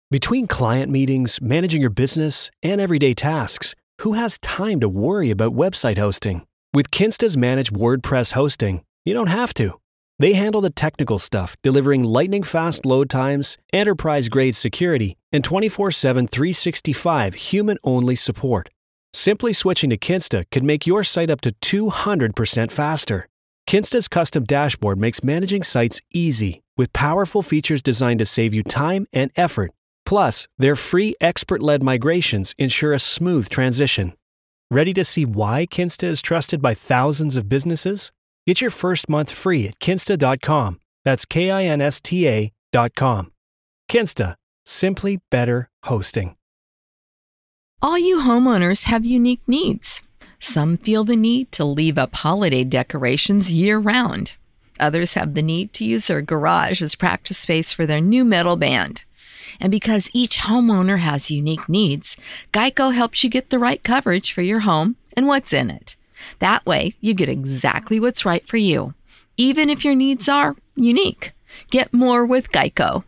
Between client meetings, managing your business, and everyday tasks, who has time to worry about website hosting? With Kinsta's managed WordPress hosting, you don't have to. They handle the technical stuff, delivering lightning-fast load times, enterprise-grade security, and 24/7 365 human-only support. Simply switching to Kinsta could make your site up to 200% faster. Kinsta's custom dashboard makes managing sites easy, with powerful features designed to save you time and effort. Plus, their free expert-led migrations ensure a smooth transition. Ready to see why Kinsta is trusted by thousands of businesses? Get your first month free at kinsta.com. That's KINSTA.com. Kinsta. Simply better hosting. All you homeowners have unique needs. Some feel the need to leave up holiday decorations year-round. Others have the need to use their garage as practice space for their new metal band. And because each homeowner has unique needs, Geico helps you get the right coverage for your home and what's in it. That way, you get exactly what's right for you, even if your needs are unique. Get more with Geico.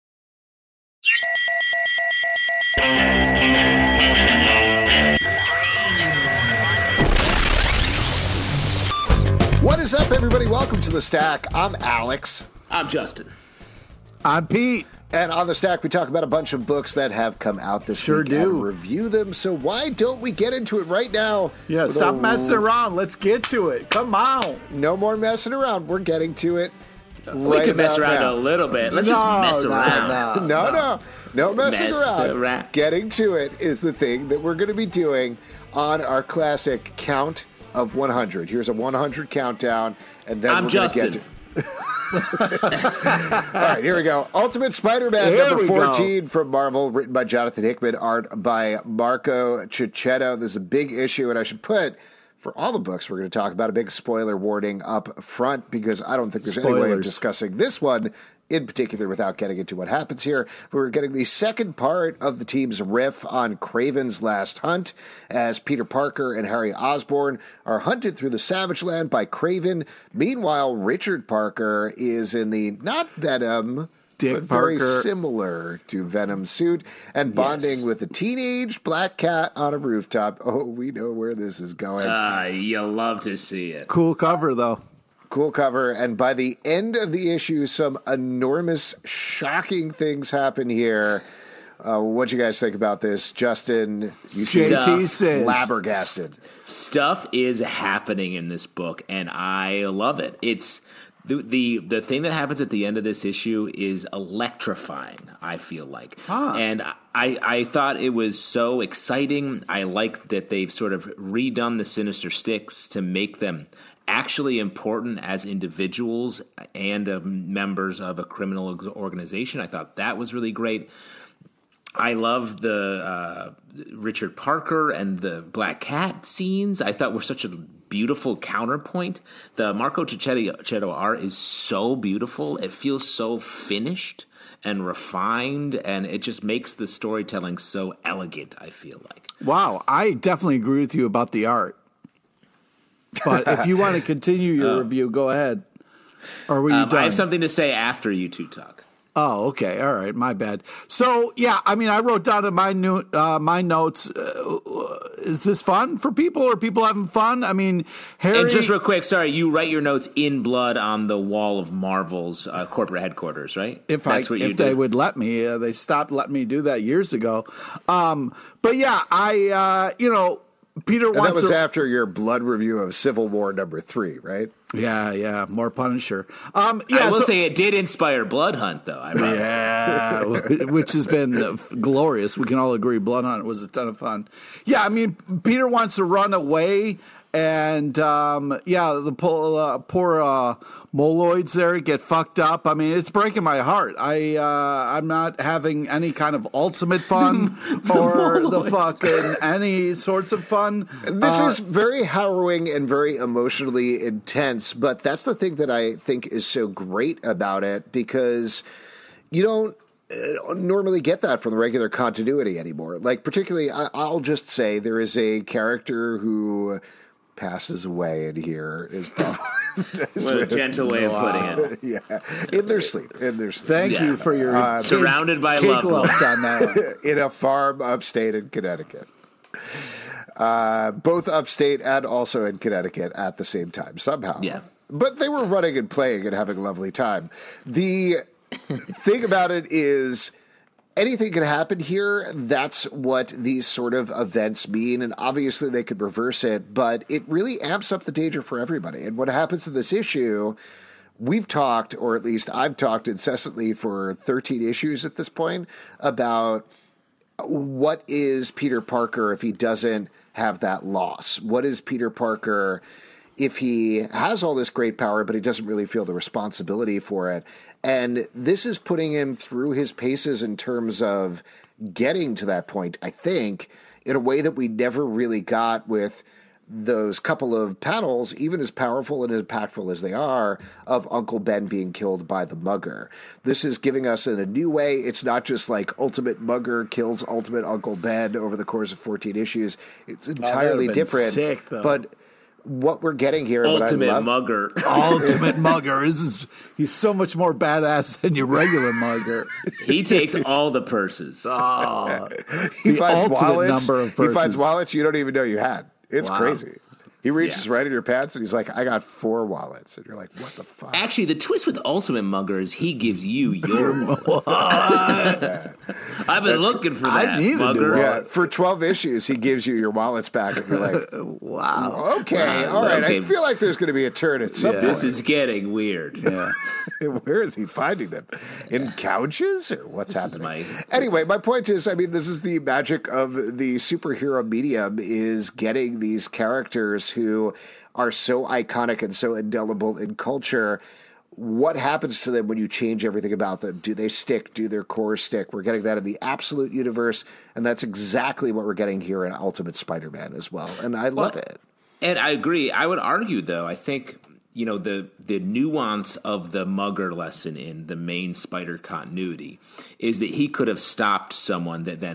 What is up, everybody? Welcome to The Stack. I'm Alex. I'm Justin. I'm Pete. And on The Stack, we talk about a bunch of books that have come out this week and review them. So why don't we get into it right now? Yeah, stop messing around. Let's get to it. Come on. No more messing around. We're getting to it. We can mess around a little bit. Let's just mess around. No messing around. Getting to it is the thing that we're going to be doing on our classic Count of 100. Here's a 100 countdown, and then we're going to get to... All right, here we go. Ultimate Spider-Man number 14 from Marvel, written by Jonathan Hickman, art by Marco Checchetto. This is a big issue, and I should put, for all the books we're going to talk about, a big spoiler warning up front, because I don't think there's any way of discussing this one in particular without getting into what happens here. We're getting the second part of the team's riff on Kraven's Last Hunt, as Peter Parker and Harry Osborn are hunted through the Savage Land by Kraven. Meanwhile, Richard Parker is in the not Venom, but very similar to Venom suit, and bonding with a teenage black cat on a rooftop. Oh, we know where this is going. You'll love to see it. Cool cover, though. Cool cover, and by the end of the issue, some enormous, shocking things happen here. What do you guys think about this? Justin, you JT says flabbergasted. Stuff is happening in this book, and I love it. It's the thing that happens at the end of this issue is electrifying, I feel like. And I thought it was so exciting. I like that they've sort of redone the Sinister Six to make them actually important as individuals and members of a criminal organization. I thought that was really great. I love the Richard Parker and the Black Cat scenes. I thought were such a beautiful counterpoint. The Marco Checchetto art is so beautiful. It feels so finished and refined, and it just makes the storytelling so elegant, I feel like. Wow, I definitely agree with you about the art. But if you want to continue your review, go ahead. Or were you done? I have something to say after you two talk. Oh, okay. All right. My bad. So, yeah, I mean, I wrote down in my notes, is this fun for people? Or people having fun? I mean, Harry... And just real quick, sorry, you write your notes in blood on the wall of Marvel's corporate headquarters, right? If they would let me. They stopped letting me do that years ago. But, yeah, Peter wants that was after your blood review of Civil War number 3, right? Yeah, more Punisher. I will say it did inspire Blood Hunt, though. Which has been glorious. We can all agree Blood Hunt was a ton of fun. Yeah, I mean, Peter wants to run away, and the poor moloids there get fucked up. I mean, it's breaking my heart. I'm not having any kind of ultimate fun or the fucking any sorts of fun. This is very harrowing and very emotionally intense, but that's the thing that I think is so great about it, because you don't normally get that from the regular continuity anymore. Like, particularly, I'll just say there is a character who passes away in here is probably What a gentle way of putting it. Yeah, in their sleep. Thank you for your surrounded by loved ones on that. In a farm upstate in Connecticut. Both upstate and also in Connecticut at the same time, somehow. Yeah. But they were running and playing and having a lovely time. The thing about it is anything can happen here. That's what these sort of events mean. And obviously they could reverse it, but it really amps up the danger for everybody. And what happens to this issue, we've talked, or at least I've talked incessantly for 13 issues at this point, about what is Peter Parker if he doesn't have that loss? What is Peter Parker if he has all this great power, but he doesn't really feel the responsibility for it? And this is putting him through his paces in terms of getting to that point, I think, in a way that we never really got with those couple of panels, even as powerful and as impactful as they are, of Uncle Ben being killed by the Mugger. This is giving us in a new way. It's not just like Ultimate Mugger kills Ultimate Uncle Ben over the course of 14 issues. It's entirely different. Sick, though. But what we're getting here, Ultimate Mugger. Ultimate Mugger. He's so much more badass than your regular Mugger. He takes all the purses. Oh, he finds wallets. Number of purses. He finds wallets you don't even know you had. It's crazy. He reaches right in your pants and he's like, I got 4 wallets. And you're like, what the fuck? Actually, the twist with Ultimate Mugger is he gives you your wallet. I've been looking for that, I need Mugger. Yeah, for 12 issues, he gives you your wallets back. And you're like, wow. Okay, all right. Okay. I feel like there's going to be a turn at some point. This is getting weird. Yeah. Where is he finding them? In couches? Or what's happening? Anyway, my point is, I mean, this is the magic of the superhero medium, is getting these characters who are so iconic and so indelible in culture. What happens to them when you change everything about them? Do they stick? Do their core stick? We're getting that in the Absolute universe, and that's exactly what we're getting here in Ultimate Spider-Man as well, and I love it. And I agree. I would argue, though, I think, you know, the nuance of the Mugger lesson in the main Spider continuity is that he could have stopped someone that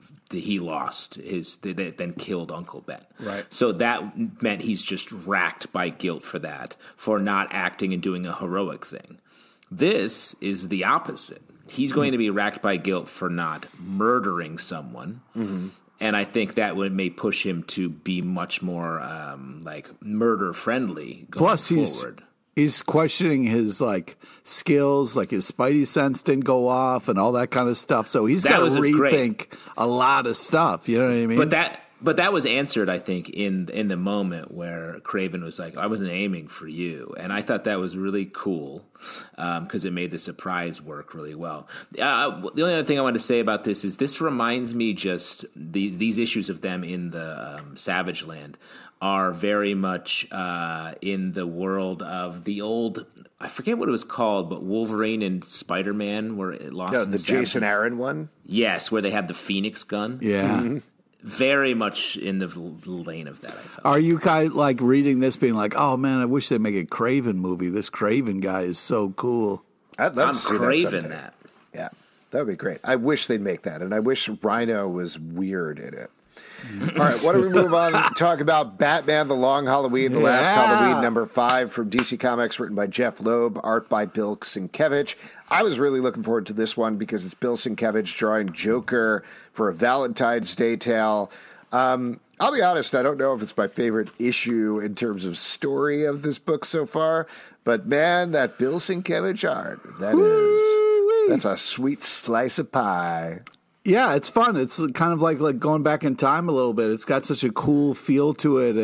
he lost that then killed Uncle Ben. Right. So that meant he's just racked by guilt for that, for not acting and doing a heroic thing. This is the opposite. He's going to be racked by guilt for not murdering someone. Mm-hmm. And I think that may push him to be much more like murder friendly going forward. He's questioning his skills, like his Spidey sense didn't go off and all that kind of stuff. So he's got to rethink a lot of stuff. You know what I mean? But that was answered, I think, in the moment where Kraven was like, "I wasn't aiming for you," and I thought that was really cool because it made the surprise work really well. The only other thing I wanted to say about this is this reminds me just these issues of them in the Savage Land are very much in the world of the old, I forget what it was called, but Wolverine and Spider-Man, where it lost the Jason Aaron one? Yes, where they have the Phoenix gun. Yeah. Mm-hmm. Very much in the lane of that, I felt. Are you guys reading this being like, oh man, I wish they'd make a Kraven movie. This Kraven guy is so cool. I'd love to see craving that. Yeah, that would be great. I wish they'd make that, and I wish Rhino was weird in it. All right, why don't we move on and talk about Batman: The Long Halloween, the last Halloween, number 5 from DC Comics, written by Jeff Loeb, art by Bill Sienkiewicz. I was really looking forward to this one because it's Bill Sienkiewicz drawing Joker for a Valentine's Day tale. I'll be honest, I don't know if it's my favorite issue in terms of story of this book so far, but man, that Bill Sienkiewicz art, that's a sweet slice of pie. Yeah, it's fun. It's kind of like going back in time a little bit. It's got such a cool feel to it.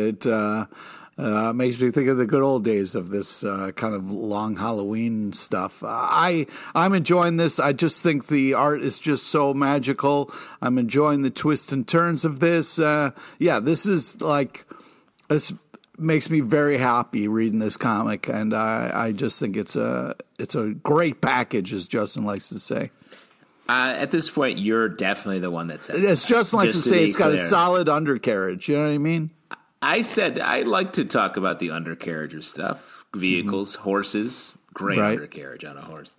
It makes me think of the good old days of this kind of long Halloween stuff. I'm enjoying this. I just think the art is just so magical. I'm enjoying the twists and turns of this. This is this makes me very happy reading this comic, and I just think it's a great package, as Justin likes to say. At this point, you're definitely the one that says As Justin likes to say, it's got a solid undercarriage. You know what I mean? I said I like to talk about the undercarriage of stuff. Vehicles, horses, great undercarriage on a horse.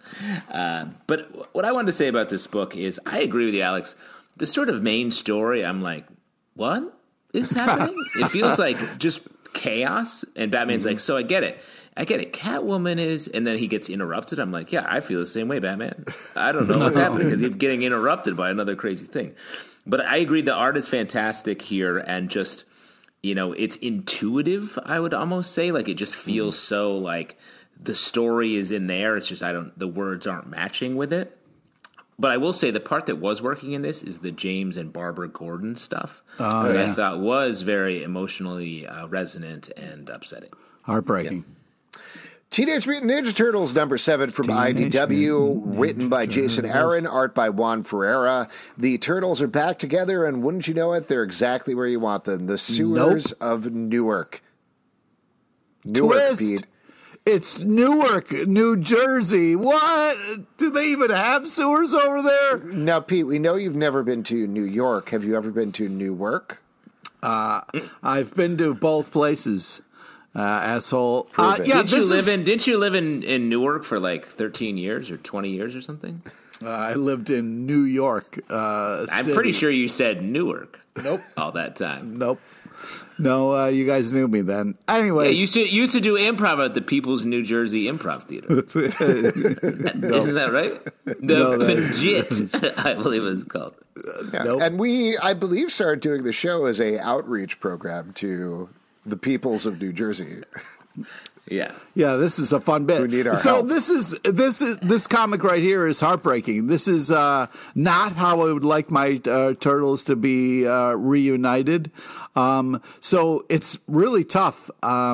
But what I wanted to say about this book is I agree with you, Alex. The sort of main story, I'm like, what is happening? It feels like just chaos. And Batman's like, so I get it. I get it. Catwoman is, and then he gets interrupted. I'm like, yeah, I feel the same way, Batman. I don't know what's happening because he's getting interrupted by another crazy thing. But I agree, the art is fantastic here, and just, you know, it's intuitive, I would almost say. Like, it just feels so like the story is in there. It's just the words aren't matching with it. But I will say the part that was working in this is the James and Barbara Gordon stuff that I thought was very emotionally resonant and upsetting. Heartbreaking. Yeah. Teenage Mutant Ninja Turtles #7 from IDW, written by Jason Aaron, art by Juan Ferreira. The Turtles are back together, and wouldn't you know it, they're exactly where you want them, the sewers of Newark. Twist. Pete. It's Newark, New Jersey. What? Do they even have sewers over there? Now, Pete, we know you've never been to New York. Have you ever been to Newark? I've been to both places, asshole. Didn't you live in Newark for like 13 years or 20 years or something? I lived in New York. I'm pretty sure you said Newark. Nope. All that time. Nope. No, you guys knew me then. Anyway, you used to do improv at the People's New Jersey Improv Theater. Isn't that right? The JIT, I believe it's called. Nope. And we, I believe, started doing the show as a outreach program to the peoples of New Jersey. Yeah, this is a fun bit. Who need our help. This comic right here is heartbreaking. This is not how I would like my turtles to be reunited. So it's really tough,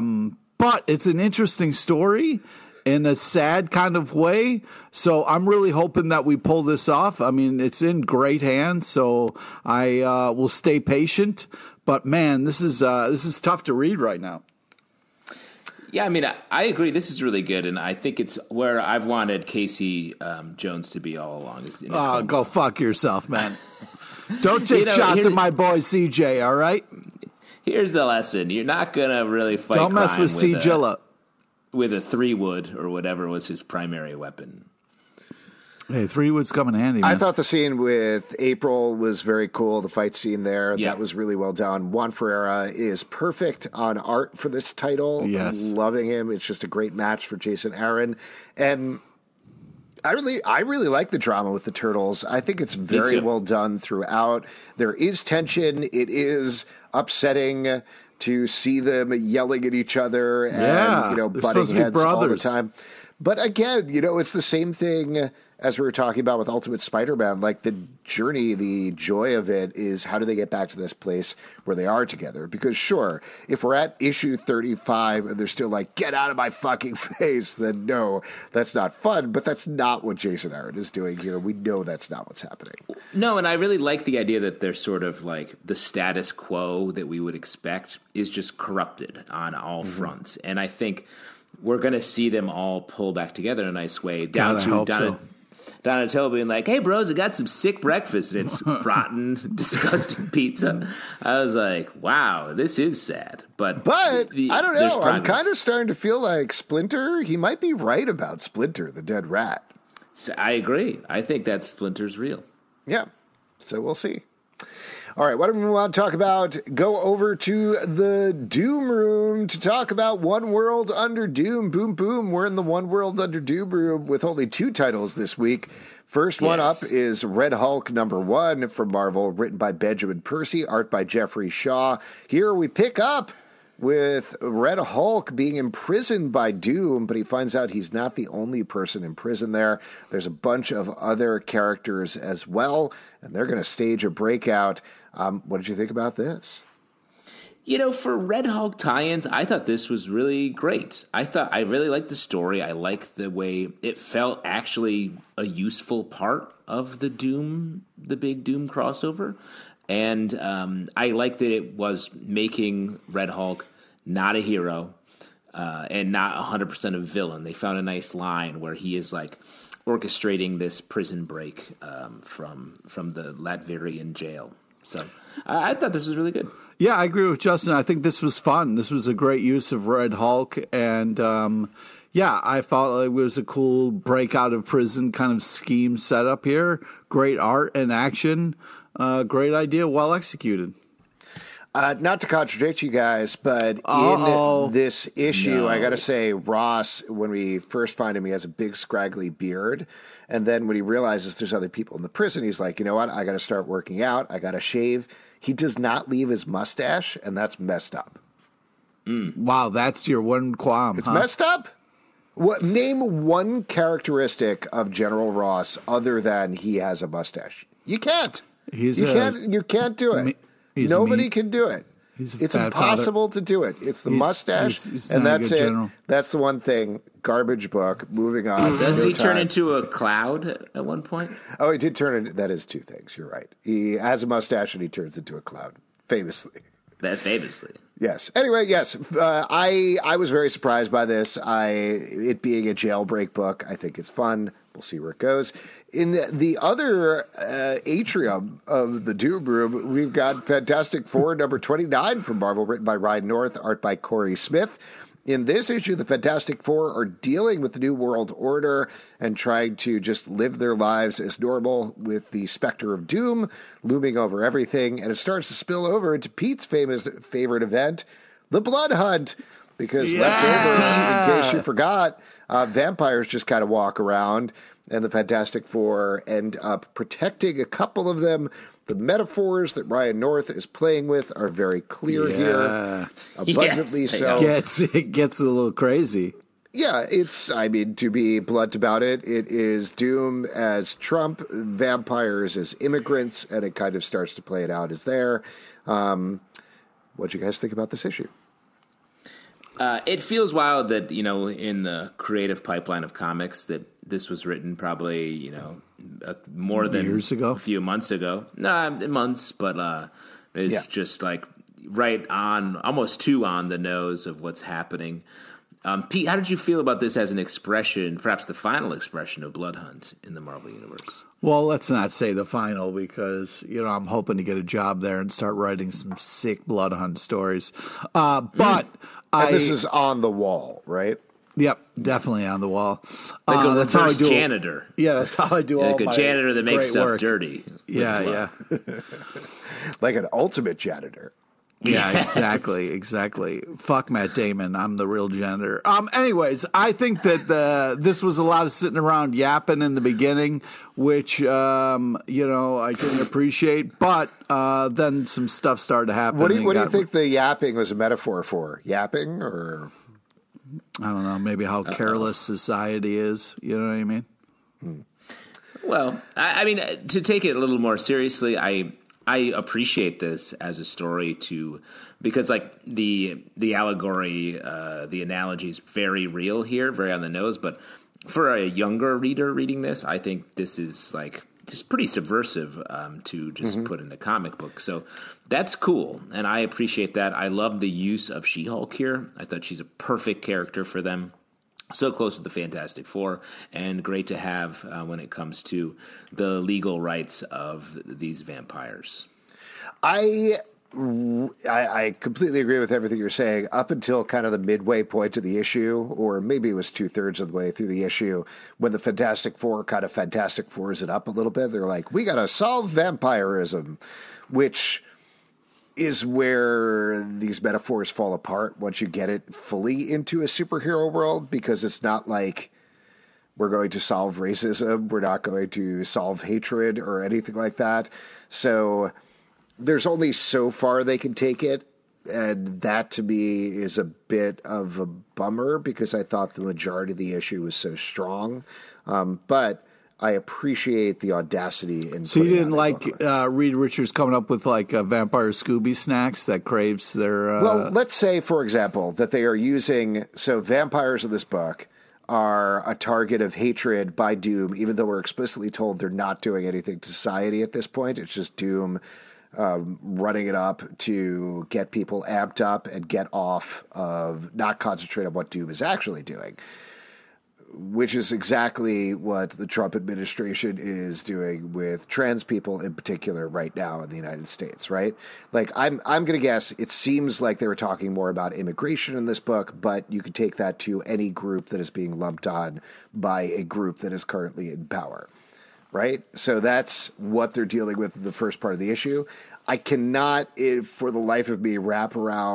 but it's an interesting story in a sad kind of way. So I'm really hoping that we pull this off. I mean, it's in great hands, so I will stay patient. But man, this is tough to read right now. Yeah, I mean, I agree. This is really good, and I think it's where I've wanted Casey Jones to be all along. Go fuck yourself, man. Don't take shots at my boy CJ, all right? Here's the lesson. You're not going to really fight Don't mess with CJilla. With a 3-wood or whatever was his primary weapon. Hey, 3-wood's come in handy, man. I thought the scene with April was very cool, the fight scene there. Yeah. That was really well done. Juan Ferreira is perfect on art for this title. Yes. I'm loving him. It's just a great match for Jason Aaron. And I really like the drama with the Turtles. I think it's very well done throughout. There is tension. It is upsetting to see them yelling at each other and butting heads all the time. But again, it's the same thing as we were talking about with Ultimate Spider-Man. Like, the journey, the joy of it is how do they get back to this place where they are together? Because sure, if we're at issue 35 and they're still like, get out of my fucking face, then no, that's not fun. But that's not what Jason Aaron is doing here. We know that's not what's happening. No, and I really like the idea that they're sort of like the status quo that we would expect is just corrupted on all fronts. And I think we're going to see them all pull back together in a nice way. Donatello being like, hey, bros, I got some sick breakfast, and it's rotten, disgusting pizza. I was like, wow, this is sad. But I don't know. I'm kind of starting to feel like Splinter, he might be right about Splinter, the dead rat. So I agree. I think that Splinter's real. Yeah. So we'll see. All right, what do we want to talk about? Go over to the Doom Room to talk about One World Under Doom. Boom, boom. We're in the One World Under Doom room with only 2 titles this week. First one up is Red Hulk #1 from Marvel, written by Benjamin Percy, art by Jeffrey Shaw. Here we pick up with Red Hulk being imprisoned by Doom, but he finds out he's not the only person in prison there. There's a bunch of other characters as well, and they're going to stage a breakout. What did you think about this? For Red Hulk tie-ins, I thought this was really great. I really liked the story. I liked the way it felt actually a useful part of the big Doom crossover. And I like that it was making Red Hulk not a hero and not 100% a villain. They found a nice line where he is like orchestrating this prison break from the Latvian jail. So I thought this was really good. Yeah, I agree with Justin. I think this was fun. This was a great use of Red Hulk. And I thought it was a cool break out of prison kind of scheme setup here. Great art and action. Great idea, well executed. Not to contradict you guys, but in this issue, I got to say, Ross, when we first find him, he has a big scraggly beard. And then when he realizes there's other people in the prison, he's like, you know what? I got to start working out. I got to shave. He does not leave his mustache, and that's messed up. Wow, that's your one qualm. It's messed up? Name one characteristic of General Ross other than he has a mustache. You can't. You can't do it. Nobody can do it. It's impossible to do it. It's the mustache, and that's it. General. That's the one thing. Garbage book. Moving on. Doesn't he turn into a cloud at one point? Oh, he did turn into. That is two things. You're right. He has a mustache and he turns into a cloud. Famously. Yes. Anyway, yes. I was very surprised by this. It being a jailbreak book, I think it's fun. We'll see where it goes. In the other atrium of the Doom Room, we've got Fantastic Four number 29 from Marvel, written by Ryan North, art by Corey Smith. In this issue, the Fantastic Four are dealing with the New World Order and trying to just live their lives as normal with the specter of doom looming over everything. And it starts to spill over into Pete's favorite event, the Blood Hunt. Because left over, in case you forgot, vampires just kind of walk around, and the Fantastic Four end up protecting a couple of them. The metaphors that Ryan North is playing with are very clear here, abundantly so. It gets a little crazy. Yeah, to be blunt about it, it is Doom as Trump, vampires as immigrants, and it kind of starts to play it out as there. What do you guys think about this issue? It feels wild that, in the creative pipeline of comics that this was written probably, more than years ago, a few months ago. No, months, but it's just like right on, almost too on the nose of what's happening. Pete, how did you feel about this as an expression, perhaps the final expression of Blood Hunt in the Marvel Universe? Well, let's not say the final because, I'm hoping to get a job there and start writing some sick Blood Hunt stories. But this is on the wall, right? Yep, definitely on the wall. Like that's how I do janitor. Yeah, that's how I do all like my a janitor that makes stuff work. Dirty. Yeah. Like an ultimate janitor. Yeah, exactly. Fuck Matt Damon. I'm the real janitor. Anyways, I think that this was a lot of sitting around yapping in the beginning, which, I didn't appreciate. But then some stuff started to happen. What do you think the yapping was a metaphor for? Yapping or? I don't know. Maybe how careless society is. You know what I mean? Well, I mean, to take it a little more seriously, I appreciate this as a story because like the allegory, the analogy is very real here, very on the nose. But for a younger reader reading this, I think this is like just pretty subversive to just put in a comic book. So that's cool, and I appreciate that. I love the use of She-Hulk here. I thought she's a perfect character for them. So close to the Fantastic Four, and great to have when it comes to the legal rights of these vampires. I completely agree with everything you're saying up until kind of the midway point of the issue, or maybe it was 2/3 of the way through the issue, when the Fantastic Four kind of Fantastic Fours it up a little bit. They're like, we got to solve vampirism, which is where these metaphors fall apart once you get it fully into a superhero world, because it's not like we're going to solve racism, we're not going to solve hatred or anything like that. So there's only so far they can take it, and that to me is a bit of a bummer because I thought the majority of the issue was so strong. But I appreciate the audacity in. So you didn't like Reed Richards coming up with like vampire Scooby snacks that craves their. Well, let's say, for example, that they are using vampires in this book are a target of hatred by Doom, even though we're explicitly told they're not doing anything to society at this point. It's just Doom running it up to get people amped up and get off of not concentrate on what Doom is actually doing, which is exactly what the Trump administration is doing with trans people in particular right now in the United States, right? Like, I'm going to guess it seems like they were talking more about immigration in this book, but you could take that to any group that is being lumped on by a group that is currently in power. right? So that's what they're dealing with in the first part of the issue. I cannot, for the life of me, wrap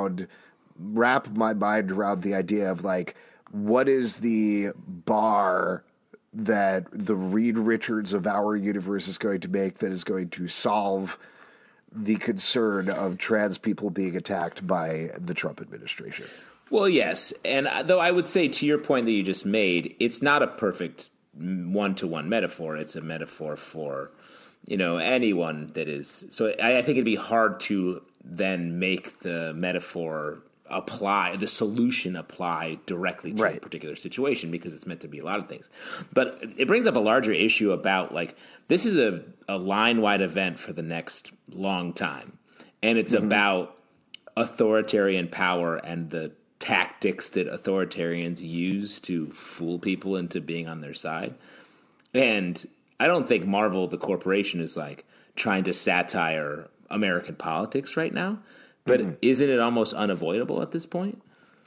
my mind around the idea of like, what is the bar that the Reed Richards of our universe is going to make that is going to solve the concern of trans people being attacked by the Trump administration. Well, yes. And though I would say to your point that you just made, it's not a perfect one-to-one metaphor. It's a metaphor for, anyone that is. So I think it'd be hard to then make the metaphor the solution apply directly to a particular situation because it's meant to be a lot of things. But it brings up a larger issue about like, this is a line-wide event for the next long time. And it's about authoritarian power and the tactics that authoritarians use to fool people into being on their side. And I don't think Marvel, the corporation, is like trying to satire American politics right now. But isn't it almost unavoidable at this point?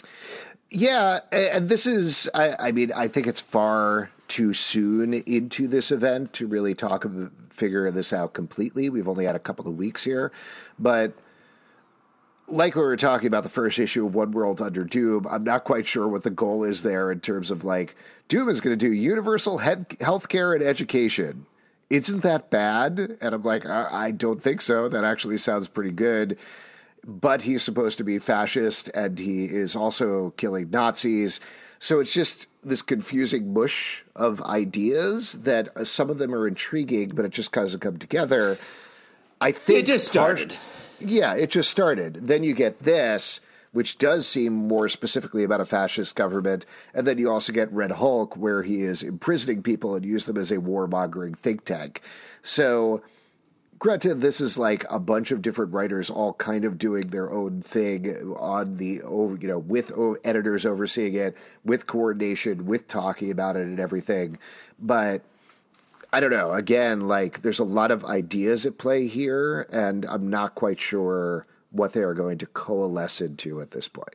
Yeah, and this is, I think it's far too soon into this event to really figure this out completely. We've only had a couple of weeks here. But like we were talking about the first issue of One World Under Doom, I'm not quite sure what the goal is there in terms of like, Doom is going to do universal healthcare and education. Isn't that bad? And I'm like, I don't think so. That actually sounds pretty good. But he's supposed to be fascist, and he is also killing Nazis. So it's just this confusing mush of ideas that some of them are intriguing, but it just doesn't come together. I think it just started. It just started. Then you get this, which does seem more specifically about a fascist government. And then you also get Red Hulk, where he is imprisoning people and use them as a warmongering think tank. So granted, this is like a bunch of different writers all kind of doing their own thing on with editors overseeing it, with coordination, with talking about it and everything. But I don't know. Again, like there's a lot of ideas at play here, and I'm not quite sure what they are going to coalesce into at this point.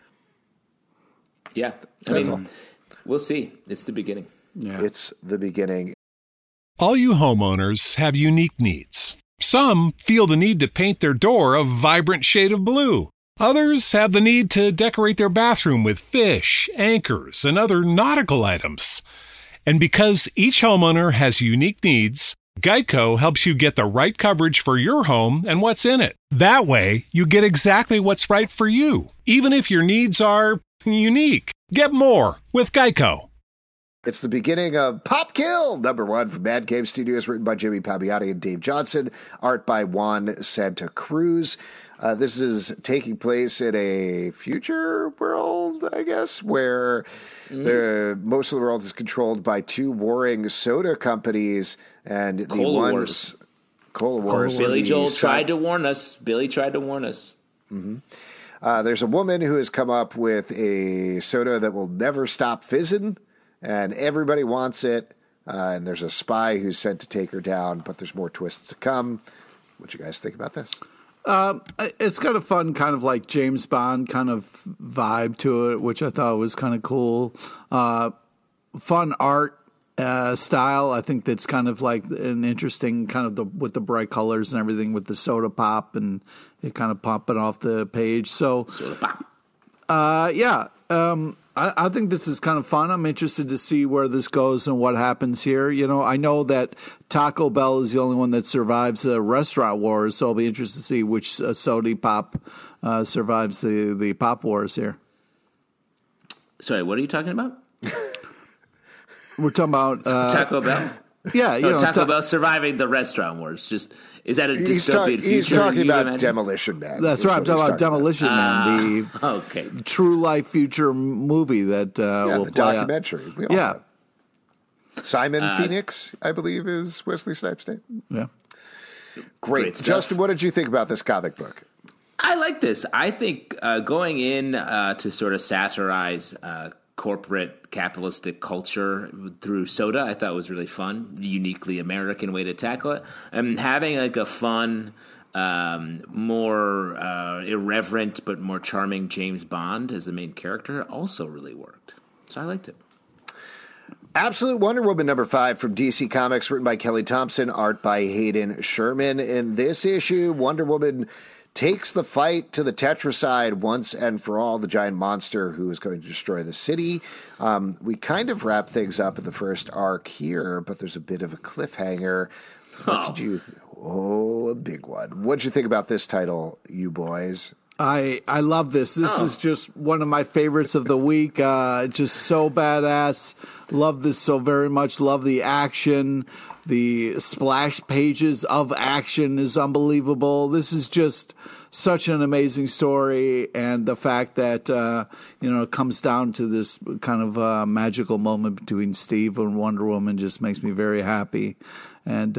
Yeah. I mean, we'll see. It's the beginning. Yeah. It's the beginning. All you homeowners have unique needs. Some feel the need to paint their door a vibrant shade of blue. Others have the need to decorate their bathroom with fish, anchors, and other nautical items. And because each homeowner has unique needs, Geico helps you get the right coverage for your home and what's in it. That way, you get exactly what's right for you, even if your needs are unique. Get more with Geico. It's the beginning of Pop Kill, #1 from Man Cave Studios, written by Jimmy Palmiotti and Dave Johnson, art by Juan Santa Cruz. This is taking place in a future world, I guess, where most of the world is controlled by two warring soda companies. And Cola Wars. Billy Joel tried to warn us. Mm-hmm. There's a woman who has come up with a soda that will never stop fizzing. And everybody wants it, and there's a spy who's sent to take her down, but there's more twists to come. What you guys think about this? It's got a fun kind of like James Bond kind of vibe to it, which I thought was kind of cool. Fun art style. I think that's kind of like an interesting kind of with the bright colors and everything with the soda pop and it kind of popping off the page. So, soda pop. I think this is kind of fun. I'm interested to see where this goes and what happens here. I know that Taco Bell is the only one that survives the restaurant wars, so I'll be interested to see which soda pop survives the pop wars here. Sorry, what are you talking about? We're talking about Taco Bell. Yeah, Taco Bell surviving the restaurant wars. Is that a dystopian future? He's talking about Demolition Man. That's right. I'm talking about Demolition Man, the true life future movie that will the play documentary. Out. Simon Phoenix, I believe, is Wesley Snipes' name. Yeah, great Justin, what did you think about this comic book? I like this. I think going in to sort of satirize corporate capitalistic culture through soda, I thought was really fun. The uniquely American way to tackle it. And having like a fun, more irreverent but more charming James Bond as the main character also really worked. So I liked it. Absolute Wonder Woman #5 from DC Comics, written by Kelly Thompson, art by Hayden Sherman. In this issue, Wonder Woman takes the fight to the Tetracide once and for all, the giant monster who is going to destroy the city. We kind of wrap things up in the first arc here, but there's a bit of a cliffhanger. What did you... a big one. What did you think about this title, you boys? I love this. This is just one of my favorites of the week. Just so badass. Love this so very much. Love the action. The splash pages of action is unbelievable. This is just such an amazing story. And the fact that, it comes down to this kind of magical moment between Steve and Wonder Woman just makes me very happy. And,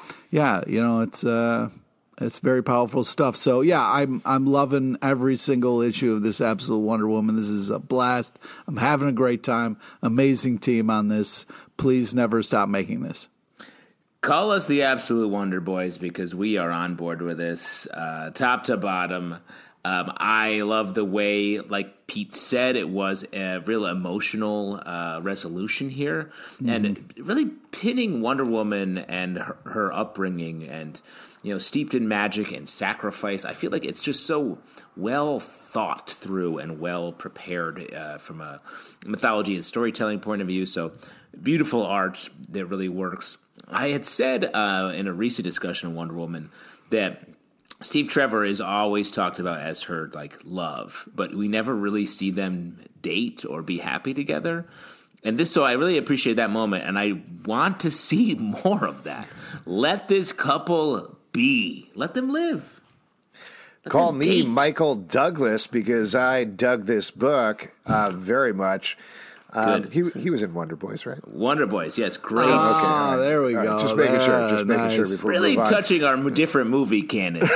it's very powerful stuff. So yeah, I'm loving every single issue of this Absolute Wonder Woman. This is a blast. I'm having a great time. Amazing team on this. Please never stop making this. Call us the Absolute Wonder Boys because we are on board with this, top to bottom. I love the way, like Pete said, it was a real emotional resolution here, and really pinning Wonder Woman and her upbringing and, steeped in magic and sacrifice. I feel like it's just so well thought through and well prepared from a mythology and storytelling point of view. So beautiful art that really works. I had said in a recent discussion of Wonder Woman that Steve Trevor is always talked about as her love, but we never really see them date or be happy together. And so I really appreciate that moment, and I want to see more of that. Let this couple be. Let them live. Call me Michael Douglas because I dug this book very much. He was in Wonder Boys, right? Wonder Boys, yes, great. Oh, okay. There we go. Right, just making sure. Before really touching our different movie canons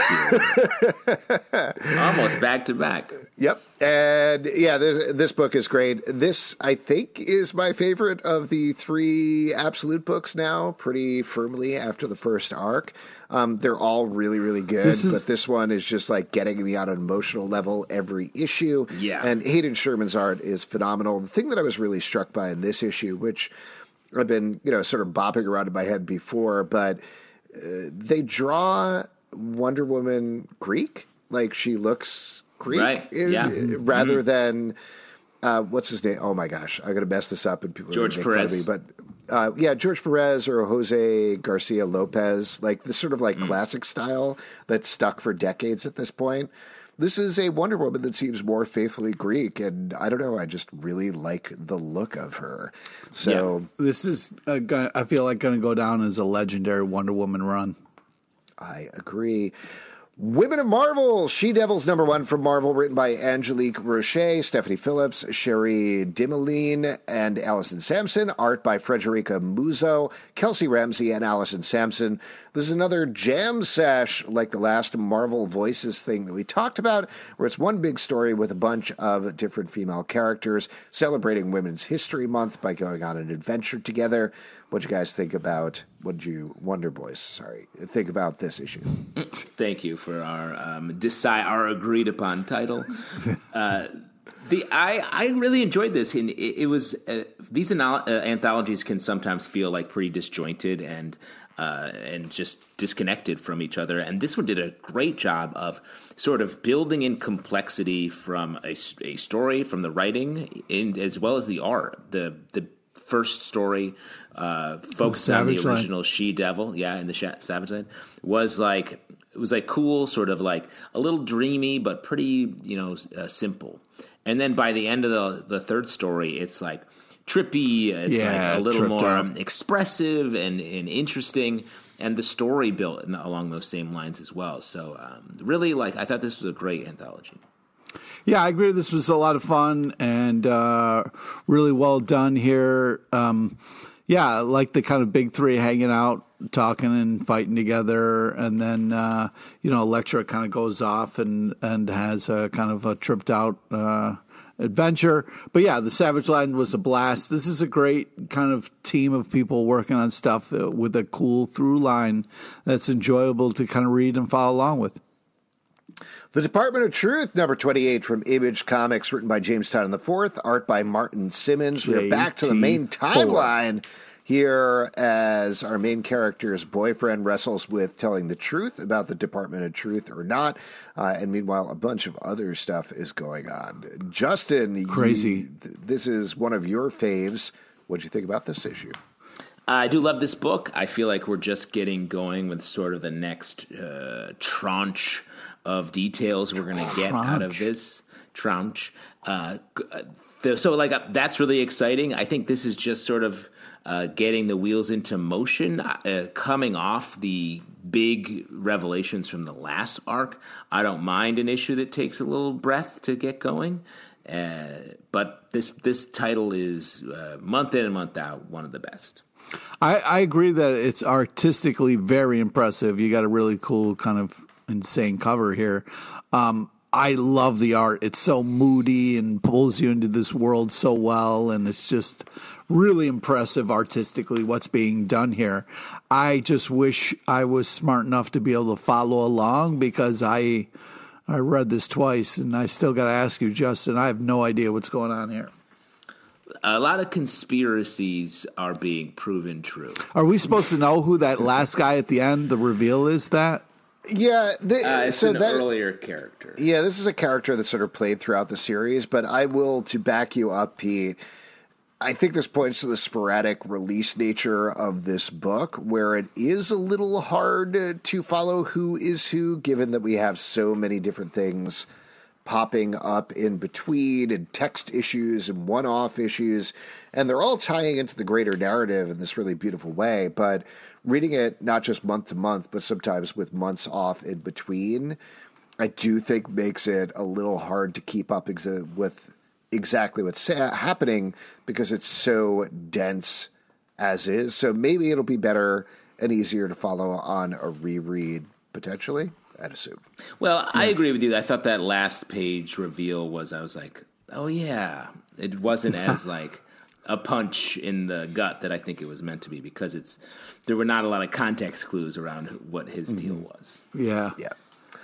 here. Almost back to back. Yep, and yeah, this book is great. This, I think, is my favorite of the 3 Absolute books now, pretty firmly after the first arc. They're all really, really good, but this one is just getting me on an emotional level every issue. Yeah. And Hayden Sherman's art is phenomenal. The thing that I was really struck by in this issue, which I've been, sort of bopping around in my head before, but they draw Wonder Woman Greek. She looks Greek, right? Rather than what's his name? Oh my gosh, I'm gonna mess this up, and people George are gonna make Perez. fun of me. But George Perez or Jose Garcia Lopez, this sort of classic style that's stuck for decades at this point. This is a Wonder Woman that seems more faithfully Greek, and I don't know, I just really like the look of her. So this is, I feel like, going to go down as a legendary Wonder Woman run. I agree. Women of Marvel, She-Devils #1 from Marvel, written by Angelique Roche, Stephanie Phillips, Sherry Dimeline, and Allison Sampson. Art by Frederica Muzo, Kelsey Ramsey, and Allison Sampson. This is another jam sesh like the last Marvel Voices thing that we talked about, where it's one big story with a bunch of different female characters celebrating Women's History Month by going on an adventure together. What'd you guys think about, Wonder Boys, think about this issue? Thank you for our agreed upon title. I really enjoyed this, and it was these anthologies can sometimes feel pretty disjointed and just disconnected from each other. And this one did a great job of sort of building in complexity from a story, from the writing, as well as the art. The first story focused on the original She-Devil, in the Savage Land, was cool, sort of a little dreamy, but pretty, simple. And then by the end of the third story, it's trippy, it's a little more expressive and interesting, and the story built along those same lines as well. So really, I thought this was a great anthology. Yeah, I agree. This was a lot of fun and really well done here. The kind of big 3 hanging out, talking and fighting together, and then Elektra kind of goes off and has a kind of a tripped out adventure. But yeah, the Savage Land was a blast. This is a great kind of team of people working on stuff with a cool through line that's enjoyable to kind of read and follow along with. The Department of Truth, number 28 from Image Comics, written by James Tynion IV, art by Martin Simmons. We're back to the main timeline here as our main character's boyfriend wrestles with telling the truth about the Department of Truth or not. And meanwhile, a bunch of other stuff is going on. Justin, crazy. This is one of your faves. What do you think about this issue? I do love this book. I feel like we're just getting going with sort of the next tranche of details we're going to get out of this tranche. That's really exciting. I think this is just sort of getting the wheels into motion, coming off the big revelations from the last arc. I don't mind an issue that takes a little breath to get going. But this title is month in and month out one of the best. I agree that it's artistically very impressive. You got a really cool kind of insane cover here. I love the art. It's so moody and pulls you into this world so well, and it's just really impressive artistically what's being done here. I just wish I was smart enough to be able to follow along, because I read this twice, and I still got to ask you, Justin, I have no idea what's going on here. A lot of conspiracies are being proven true. Are we supposed to know who that last guy at the end, the reveal is that? Yeah. It's an earlier character. Yeah, this is a character that's sort of played throughout the series, but I will, to back you up, Pete, I think this points to the sporadic release nature of this book, where it is a little hard to follow who is who, given that we have so many different things popping up in between, and text issues and one-off issues, and they're all tying into the greater narrative in this really beautiful way. But reading it not just month to month, but sometimes with months off in between, I do think makes it a little hard to keep up with exactly what's happening, because it's so dense as is. So maybe it'll be better and easier to follow on a reread, potentially, I'd assume. Well, I agree with you. I thought that last page reveal I was like, oh yeah. It wasn't as like a punch in the gut that I think it was meant to be, because there were not a lot of context clues around what his deal was. Yeah. Yeah.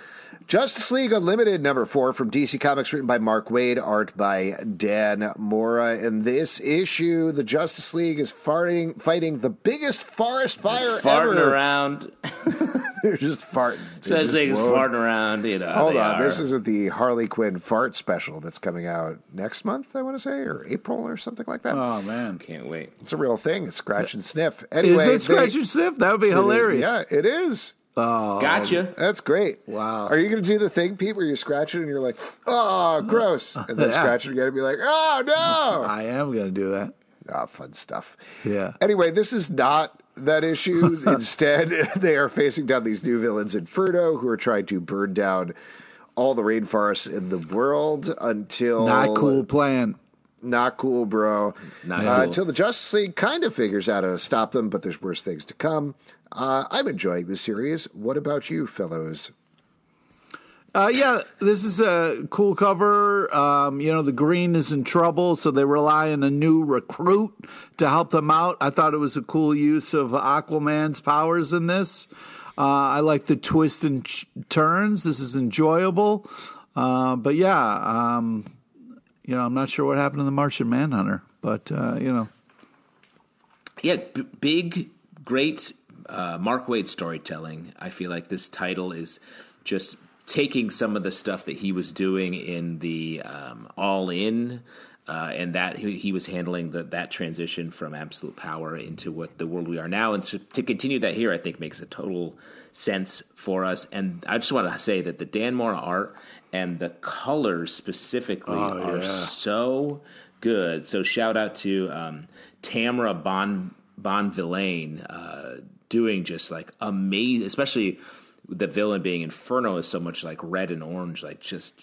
Justice League Unlimited, number 4 from DC Comics, written by Mark Waid, art by Dan Mora. In this issue, the Justice League is fighting the biggest forest fire farting ever. Around. They're just farting. Says they're farting around. Hold on, this isn't the Harley Quinn fart special that's coming out next month, I want to say, or April or something like that. Oh, man. Can't wait. It's a real thing. It's scratch and sniff. Anyway, is it scratch and sniff? That would be hilarious. Yeah, it is. Oh, gotcha. That's great. Wow. Are you going to do the thing, Pete, where you scratch it and you're like, oh, gross, and then scratch it again and be like, oh, no. I am going to do that. Ah, fun stuff. Yeah. Anyway, this is not that issue. Instead, they are facing down these new villains, Inferno, who are trying to burn down all the rainforests in the world until... Not cool plan. Not cool, bro. Not cool. Until the Justice League kind of figures out how to stop them, but there's worse things to come. I'm enjoying this series. What about you, fellows? Yeah, this is a cool cover. The Green is in trouble, so they rely on a new recruit to help them out. I thought it was a cool use of Aquaman's powers in this. I like the twist and turns. This is enjoyable. But yeah, I'm not sure what happened to the Martian Manhunter, but Yeah, big, great Mark Waid storytelling. I feel like this title is just taking some of the stuff that he was doing in the All In, and that he was handling that transition from absolute power into what the world we are now. And so to continue that here, I think makes a total sense for us. And I just want to say that the Dan Mora art and the colors specifically are so good. So shout out to Tamara Bonvillain doing just like amazing, especially the villain being Inferno is so much like red and orange, like just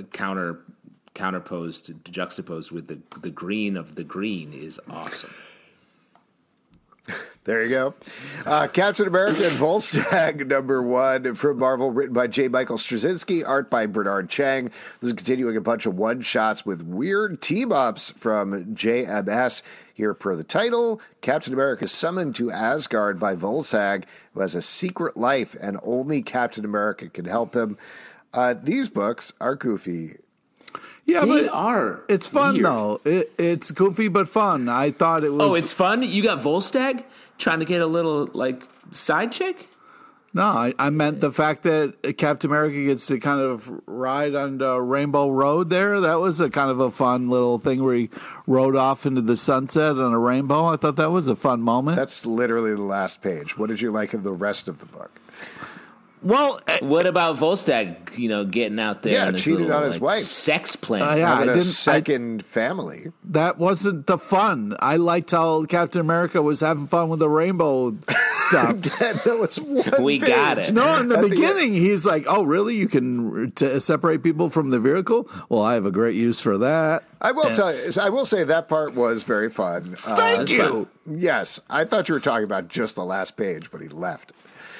juxtaposed with the green of the green is awesome. There you go. Captain America and Volstagg, number 1 from Marvel, written by J. Michael Straczynski, art by Bernard Chang. This is continuing a bunch of one-shots with weird team-ups from JMS. Here per the title, Captain America is summoned to Asgard by Volstagg, who has a secret life, and only Captain America can help him. These books are goofy. Yeah, they but are. It's fun weird. though. It's goofy but fun. I thought it was. Oh, it's fun. You got Volstagg trying to get a little side chick. No, I meant the fact that Captain America gets to kind of ride on the Rainbow Road there. That was a kind of a fun little thing where he rode off into the sunset on a rainbow. I thought that was a fun moment. That's literally the last page. What did you like in the rest of the book? Well, what about Volstagg? Getting out there, and cheated little, on his wife, sex plan, second family. That wasn't the fun. I liked how Captain America was having fun with the rainbow stuff. That was one we page. got it. No, in the beginning, he's like, "Oh, really? You can separate people from the vehicle? Well, I have a great use for that." I will tell you. I will say that part was very fun. Thank you. Fun. Yes, I thought you were talking about just the last page, but he left.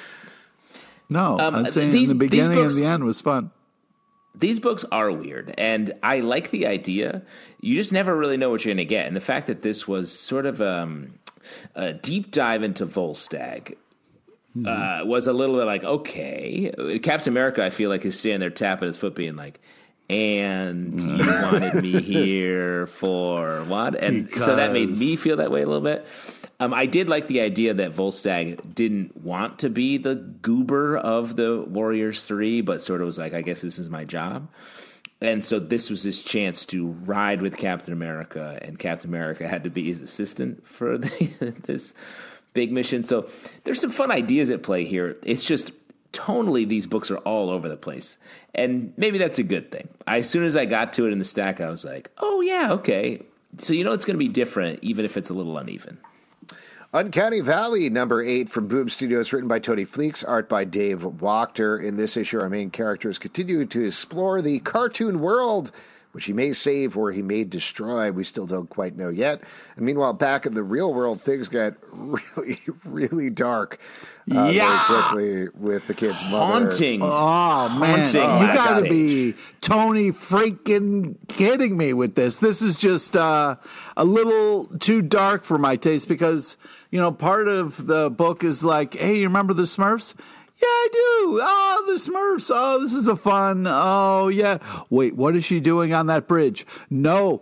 No, I'm saying in the beginning and the end was fun. These books are weird, and I like the idea. You just never really know what you're going to get. And the fact that this was sort of a deep dive into Volstagg was a little bit like, okay. Captain America, I feel like, is standing there tapping his foot being like, and you wanted me here for what? And so that made me feel that way a little bit. I did like the idea that Volstagg didn't want to be the goober of the Warriors 3, but sort of was like, I guess this is my job. And so this was his chance to ride with Captain America, and Captain America had to be his assistant for this big mission. So there's some fun ideas at play here. It's just tonally, these books are all over the place. And maybe that's a good thing. As soon as I got to it in the stack, I was like, oh, yeah, okay. So it's going to be different, even if it's a little uneven. Uncanny Valley, number 8 from Boom Studios, written by Tony Fleecs, art by Dave Wachter. In this issue, our main characters continue to explore the cartoon world, which he may save or he may destroy. We still don't quite know yet. And meanwhile, back in the real world, things get really, really dark very quickly with the kid's mother. Haunting. Oh, man. You got to be Tony freaking kidding me with this. This is just a little too dark for my taste because, part of the book is like, hey, you remember the Smurfs? Yeah, I do. Oh, the Smurfs. Oh, this is a fun. Oh, yeah. Wait, what is she doing on that bridge? No.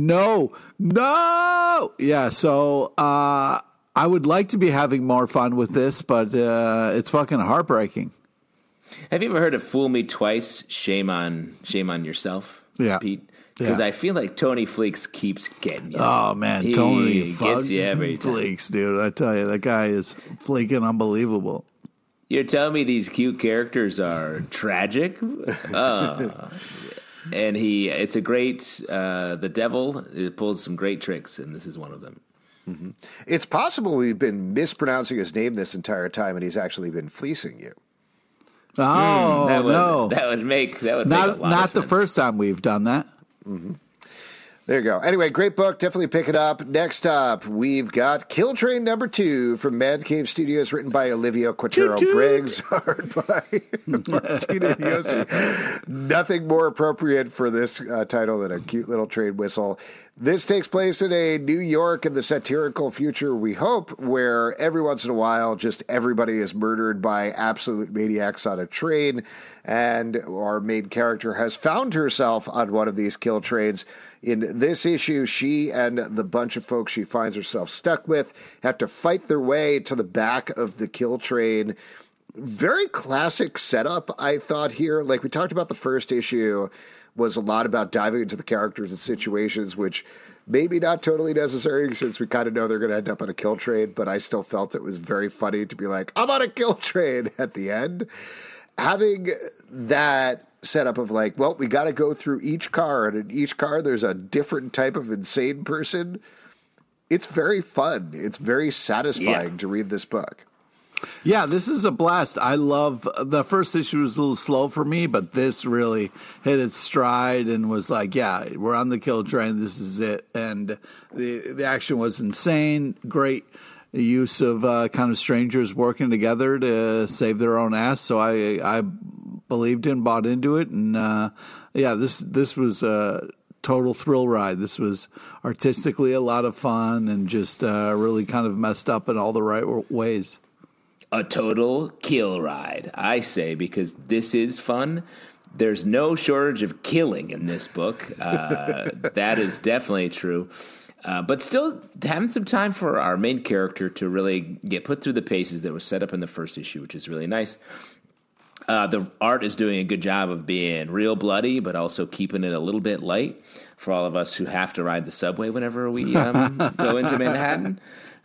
Yeah, so I would like to be having more fun with this, but it's fucking heartbreaking. Have you ever heard of "Fool Me Twice, Shame on Yourself"? Yeah, Pete. Because I feel like Tony Fleecs keeps getting you. Oh man, Tony gets you every time. Fleecs, dude. I tell you, that guy is fleeking unbelievable. You're telling me these cute characters are tragic? And it's a great, the devil pulls some great tricks, and this is one of them. Mm-hmm. It's possible we've been mispronouncing his name this entire time, and he's actually been fleecing you. Oh, no. That would make a lot not of sense. The first time we've done that. Mm-hmm. There you go. Anyway, great book. Definitely pick it up. Next up, we've got Kill Train number 2 from Mad Cave Studios, written by Olivia Quatero-Briggs, art by Martina Yossi. Nothing more appropriate for this title than a cute little train whistle. This takes place in a New York in the satirical future, we hope, where every once in a while, just everybody is murdered by absolute maniacs on a train, and our main character has found herself on one of these kill trains. In this issue, she and the bunch of folks she finds herself stuck with have to fight their way to the back of the kill train. Very classic setup, I thought, here. Like we talked about, the first issue was a lot about diving into the characters and situations, which maybe not totally necessary since we kind of know they're going to end up on a kill train, but I still felt it was very funny to be like, I'm on a kill train at the end. Having that setup of like, well, we got to go through each car, and in each car there's a different type of insane person. It's very fun. It's very satisfying to read this book. Yeah, this is a blast. I love the first issue was a little slow for me, but this really hit its stride and was like, yeah, we're on the kill train. This is it. And the action was insane. Great use of kind of strangers working together to save their own ass. So I believed in, bought into it. And this was a total thrill ride. This was artistically a lot of fun and just really kind of messed up in all the right ways. A total kill ride, I say, because this is fun. There's no shortage of killing in this book. That is definitely true. But still having some time for our main character to really get put through the paces that was set up in the first issue, which is really nice. The art is doing a good job of being real bloody, but also keeping it a little bit light for all of us who have to ride the subway whenever we go into Manhattan.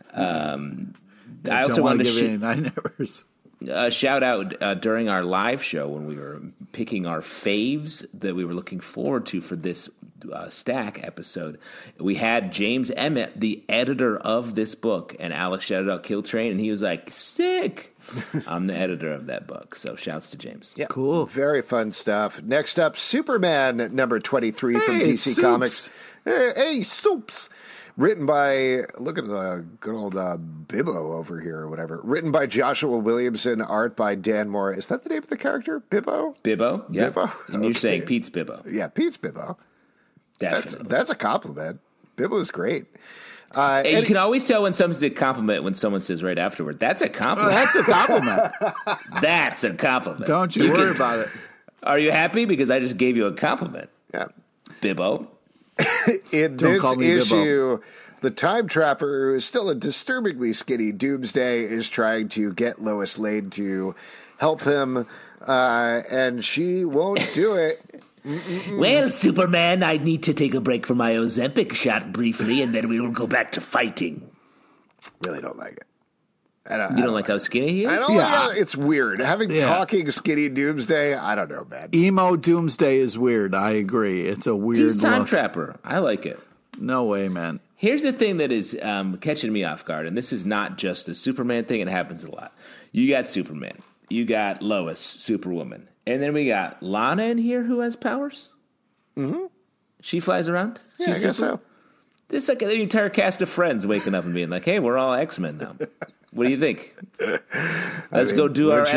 I also wanted to give any night-nevers. Shout out during our live show when we were picking our faves that we were looking forward to for this Stack episode. We had James Emmett, the editor of this book, and Alex shouted out Kill Train, and he was like, sick. I'm the editor of that book, so shouts to James. Yeah, cool. Very fun stuff. Next up, Superman number 23 from DC Soups. Comics. Hey, Soups. Written by, look at the good old Bibbo over here or whatever. Written by Joshua Williamson, art by Dan Moore. Is that the name of the character? Bibbo? Bibbo, yeah. Bibbo? And you're saying Pete's Bibbo. Yeah, Pete's Bibbo. Definitely. That's a compliment. Bibbo's great. And you can always tell when someone's a compliment when someone says right afterward, that's a compliment. That's a compliment. That's a compliment. Don't you worry about it. Are you happy? Because I just gave you a compliment. Yeah. Bibbo. In this issue, the Time Trapper, who is still a disturbingly skinny Doomsday, is trying to get Lois Lane to help him, and she won't do it. Well, Superman, I need to take a break from my Ozempic shot briefly, and then we will go back to fighting. Really don't like it. You don't like how skinny he is? I don't like it. It's weird. Having talking skinny Doomsday, I don't know, man. Emo Doomsday is weird. I agree. It's a weird He's Time look. Trapper. I like it. No way, man. Here's the thing that is catching me off guard, and this is not just a Superman thing. It happens a lot. You got Superman. You got Lois, Superwoman. And then we got Lana in here who has powers. Mm-hmm. She flies around. Yeah, I guess so. This is like the entire cast of Friends waking up and being like, hey, we're all X-Men now. What do you think? Let's go do our...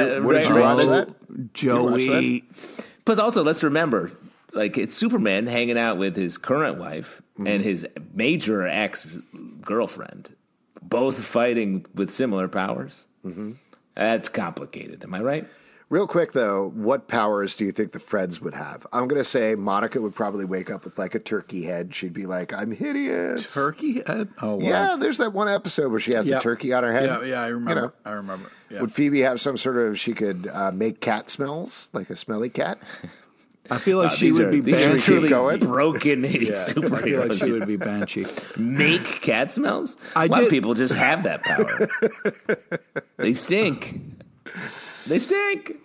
Joey. Plus, also, let's remember, like, it's Superman hanging out with his current wife and his major ex-girlfriend, both fighting with similar powers. Mm-hmm. That's complicated. Am I right? Real quick, though, what powers do you think the Friends would have? I'm going to say Monica would probably wake up with, like, a turkey head. She'd be like, I'm hideous. Turkey head? Oh, wow. Yeah, there's that one episode where she has the turkey on her head. Yeah, I remember. You know, I remember. Yeah. Would Phoebe have some sort of, she could make cat smells, like a smelly cat? I feel like she would be Banshee. Broken superheroes. I feel like she would be Banshee. Make cat smells? A lot of people just have that power. They stink. They stink.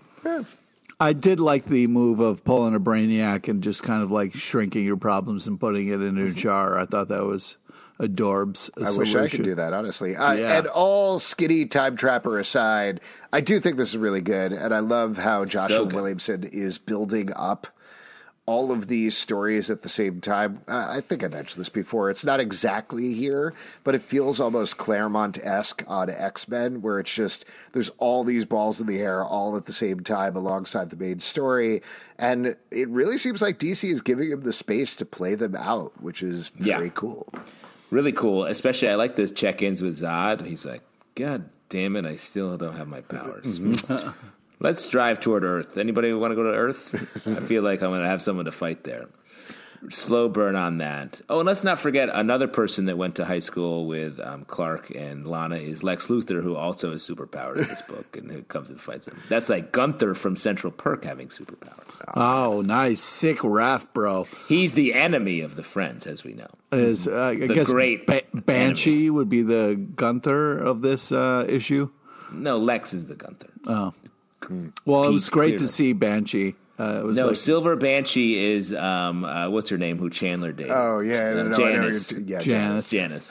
I did like the move of pulling a Brainiac and just kind of like shrinking your problems and putting it in a jar. I thought that was adorbs. I wish I could do that, honestly. And all skinny Time Trapper aside, I do think this is really good. And I love how Joshua Williamson is building up all of these stories at the same time. I think I mentioned this before. It's not exactly here, but it feels almost Claremont-esque on X-Men, where it's just there's all these balls in the air all at the same time alongside the main story. And it really seems like DC is giving him the space to play them out, which is very cool. Really cool. Especially, I like the check-ins with Zod. He's like, God damn it, I still don't have my powers. Let's drive toward Earth. Anybody want to go to Earth? I feel like I'm going to have someone to fight there. Slow burn on that. Oh, and let's not forget another person that went to high school with Clark and Lana is Lex Luthor, who also has superpowers in this book and who comes and fights him. That's like Gunther from Central Perk having superpowers. Oh, nice. Sick ref, bro. He's the enemy of the Friends, as we know. I guess great Banshee enemy. would be the Gunther of this issue? No, Lex is the Gunther. Oh. Well, it was great to see Banshee. Silver Banshee is what's her name? Who Chandler dated? Oh yeah, Janice. Janice. This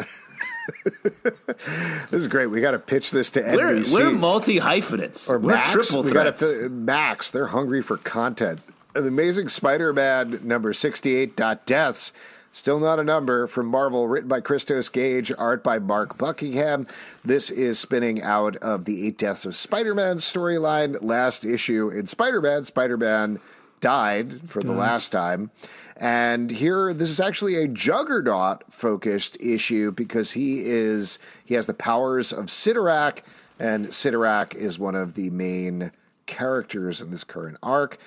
is great. We got to pitch this to NBC. We're multi hyphenates. Or we're Max. Triple threats. Max. They're hungry for content. The Amazing Spider-Man number 68. Deaths. Still not a number from Marvel, written by Christos Gage, art by Mark Buckingham. This is spinning out of the 8 Deaths of Spider-Man storyline. Last issue in Spider-Man died for the last time. And here, this is actually a Juggernaut-focused issue because he has the powers of Sidorak, and Sidorak is one of the main characters in this current arc.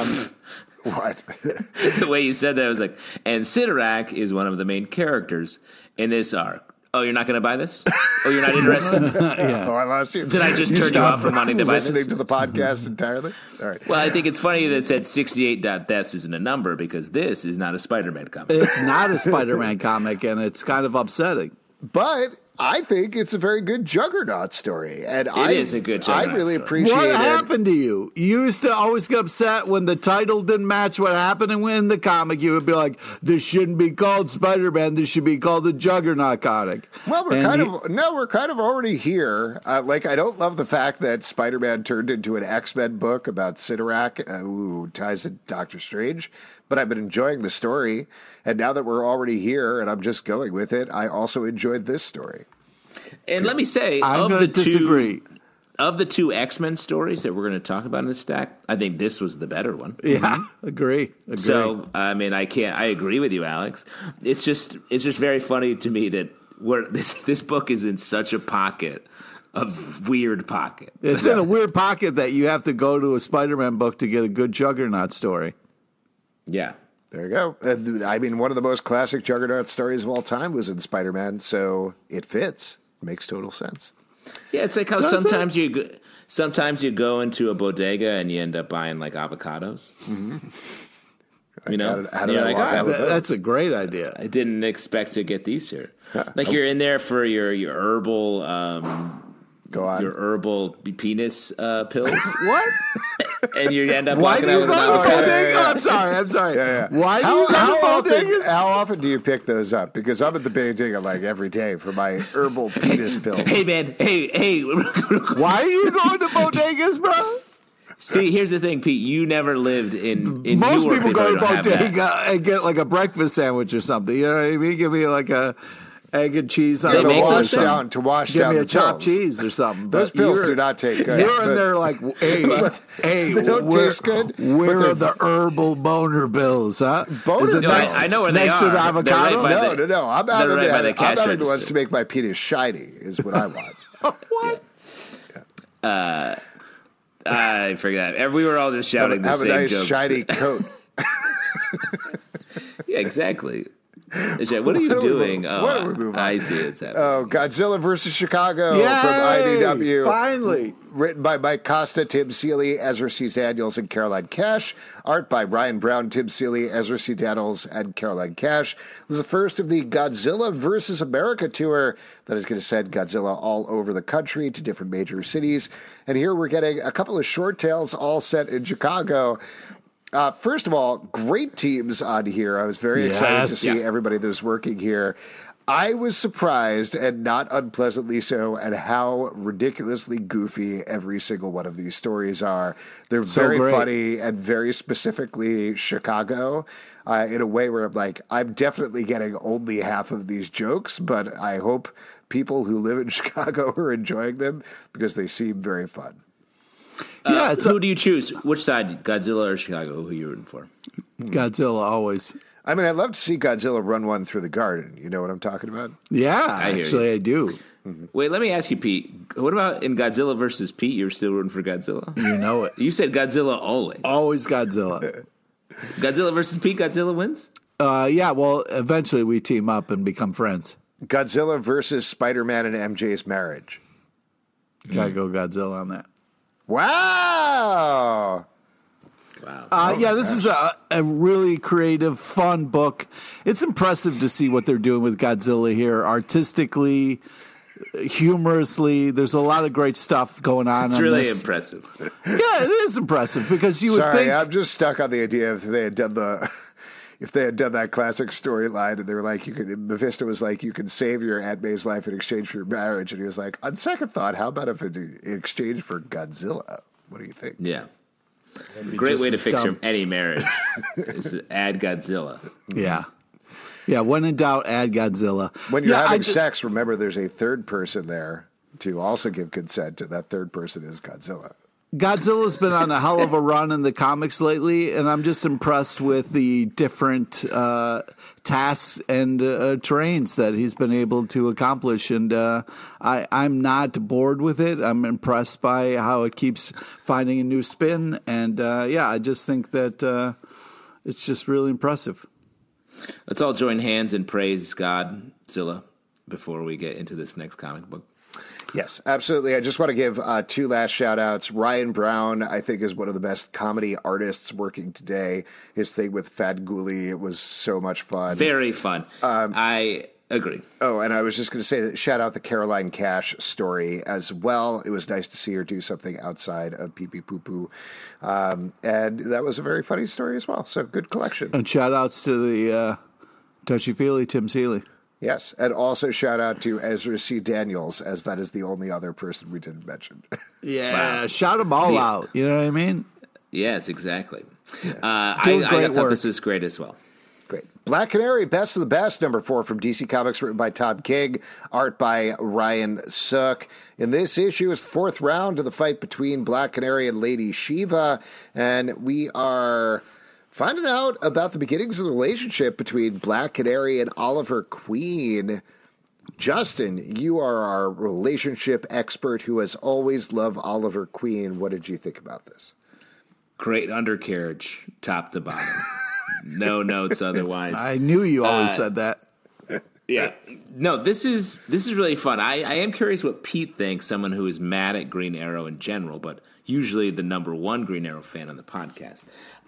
What? The way you said that, I was like, and Sidorak is one of the main characters in this arc. Oh, you're not going to buy this? Oh, you're not interested? Oh, I lost you. Did I just turn you off from wanting to buy this? Listening to the podcast entirely? All right. Well, I think it's funny that it said 68 deaths isn't a number because this is not a Spider-Man comic. It's not a Spider-Man comic, and it's kind of upsetting. But I think it's a very good Juggernaut story. And it is a good Juggernaut I really story. appreciate it. What happened to you? You used to always get upset when the title didn't match what happened in the comic. You would be like, this shouldn't be called Spider-Man. This should be called the Juggernaut comic. Well, we're kind of already here. I don't love the fact that Spider-Man turned into an X-Men book about Sidorak, who ties to Doctor Strange. But I've been enjoying the story, and now that we're already here and I'm just going with it, I also enjoyed this story. And let me say, I'm going to disagree. Of the two X-Men stories that we're going to talk about in this stack, I think this was the better one. Yeah, agree. So, I mean, I agree with you, Alex. It's just very funny to me that this book is in such a pocket. A weird pocket. It's in a weird pocket that you have to go to a Spider-Man book to get a good Juggernaut story. Yeah. There you go. I mean, one of the most classic Juggernaut stories of all time was in Spider-Man, so it fits. Makes total sense. Yeah, it's like how sometimes you go into a bodega and you end up buying like avocados. Mm-hmm. You know, that's a great idea. I didn't expect to get these here. Like you're in there for your herbal. Go on. Your herbal penis pills. What? And you end up Why do you walking go out to with bodegas? I'm sorry. Yeah. Why do you go to bodegas? How often do you pick those up? Because I'm at the bodega like every day for my herbal penis pills. Hey, man. Hey. Why are you going to bodegas, bro? See, here's the thing, Pete. You never lived in Most Newark. People go to bodega and get like a breakfast sandwich or something. You know what I mean? Give me like a egg and cheese on to wash down. Give me a chopped cheese or something. Those pills do not taste good. You're in there like, hey, they don't taste good. Where are the herbal boner pills, huh? I know where they are. Next to the avocado? No. I'm having the ones to make my penis shiny is what I want. What? Yeah. I forgot. We were all just shouting the same jokes. Have a nice shiny coat. Yeah, exactly. What are you doing? I see it's happening. Oh, Godzilla versus Chicago Yay! From IDW. Finally. Written by Mike Costa, Tim Seeley, Ezra C. Daniels, and Caroline Cash. Art by Brian Brown, Tim Seeley, Ezra C. Daniels, and Caroline Cash. This is the first of the Godzilla versus America tour that is going to send Godzilla all over the country to different major cities. And here we're getting a couple of short tales all set in Chicago. First of all, great teams on here. I was very excited to see everybody that was working here. I was surprised, and not unpleasantly so, at how ridiculously goofy every single one of these stories are. They're very funny and very specifically Chicago in a way where I'm like, I'm definitely getting only half of these jokes, but I hope people who live in Chicago are enjoying them because they seem very fun. Who do you choose? Which side, Godzilla or Chicago? Who are you rooting for? Godzilla, always. I mean, I'd love to see Godzilla run one through the garden. You know what I'm talking about? Yeah, actually, I do. Mm-hmm. Wait, let me ask you, Pete. What about in Godzilla versus Pete? You're still rooting for Godzilla? You know it. You said Godzilla always. Always Godzilla. Godzilla versus Pete, Godzilla wins? Yeah, well, eventually we team up and become friends. Godzilla versus Spider-Man and MJ's marriage. Gotta go Godzilla on that. Wow. This is a really creative, fun book. It's impressive to see what they're doing with Godzilla here, artistically, humorously. There's a lot of great stuff going on. It's really impressive. Yeah, it is impressive because you would think. Sorry, I'm just stuck on the idea if they had done that classic storyline and they were like, Mephisto was like, you can save your Aunt May's life in exchange for your marriage. And he was like, on second thought, how about if in exchange for Godzilla? What do you think? Yeah. Great way to fix any marriage is to add Godzilla. Yeah. Yeah, when in doubt, add Godzilla. When you're having sex, remember there's a third person there to also give consent, and that third person is Godzilla. Godzilla's been on a hell of a run in the comics lately, and I'm just impressed with the different tasks and terrains that he's been able to accomplish. And I'm not bored with it. I'm impressed by how it keeps finding a new spin. And I just think that it's just really impressive. Let's all join hands and praise Godzilla before we get into this next comic book. Yes, absolutely. I just want to give two last shout-outs. Ryan Brown, I think, is one of the best comedy artists working today. His thing with Fat Ghoulie, it was so much fun. Very fun. I agree. Oh, and I was just going to say that shout out the Caroline Cash story as well. It was nice to see her do something outside of Pee Pee Poo Poo. And that was a very funny story as well. So good collection. And shout-outs to the touchy-feely Tim Seeley. Yes, and also shout out to Ezra C. Daniels, as that is the only other person we didn't mention. Yeah, wow. Shout them all out. You know what I mean? Yes, exactly. Yeah. I thought this was great as well. Great. Black Canary, Best of the Best, number 4 from DC Comics, written by Tom King, art by Ryan Sook. In this issue is the 4th round of the fight between Black Canary and Lady Shiva, and we are finding out about the beginnings of the relationship between Black Canary and Oliver Queen. Justin, you are our relationship expert who has always loved Oliver Queen. What did you think about this? Great undercarriage, top to bottom. No notes otherwise. I knew you always said that. Yeah. No, this is really fun. I am curious what Pete thinks, someone who is mad at Green Arrow in general, but usually the number one Green Arrow fan on the podcast.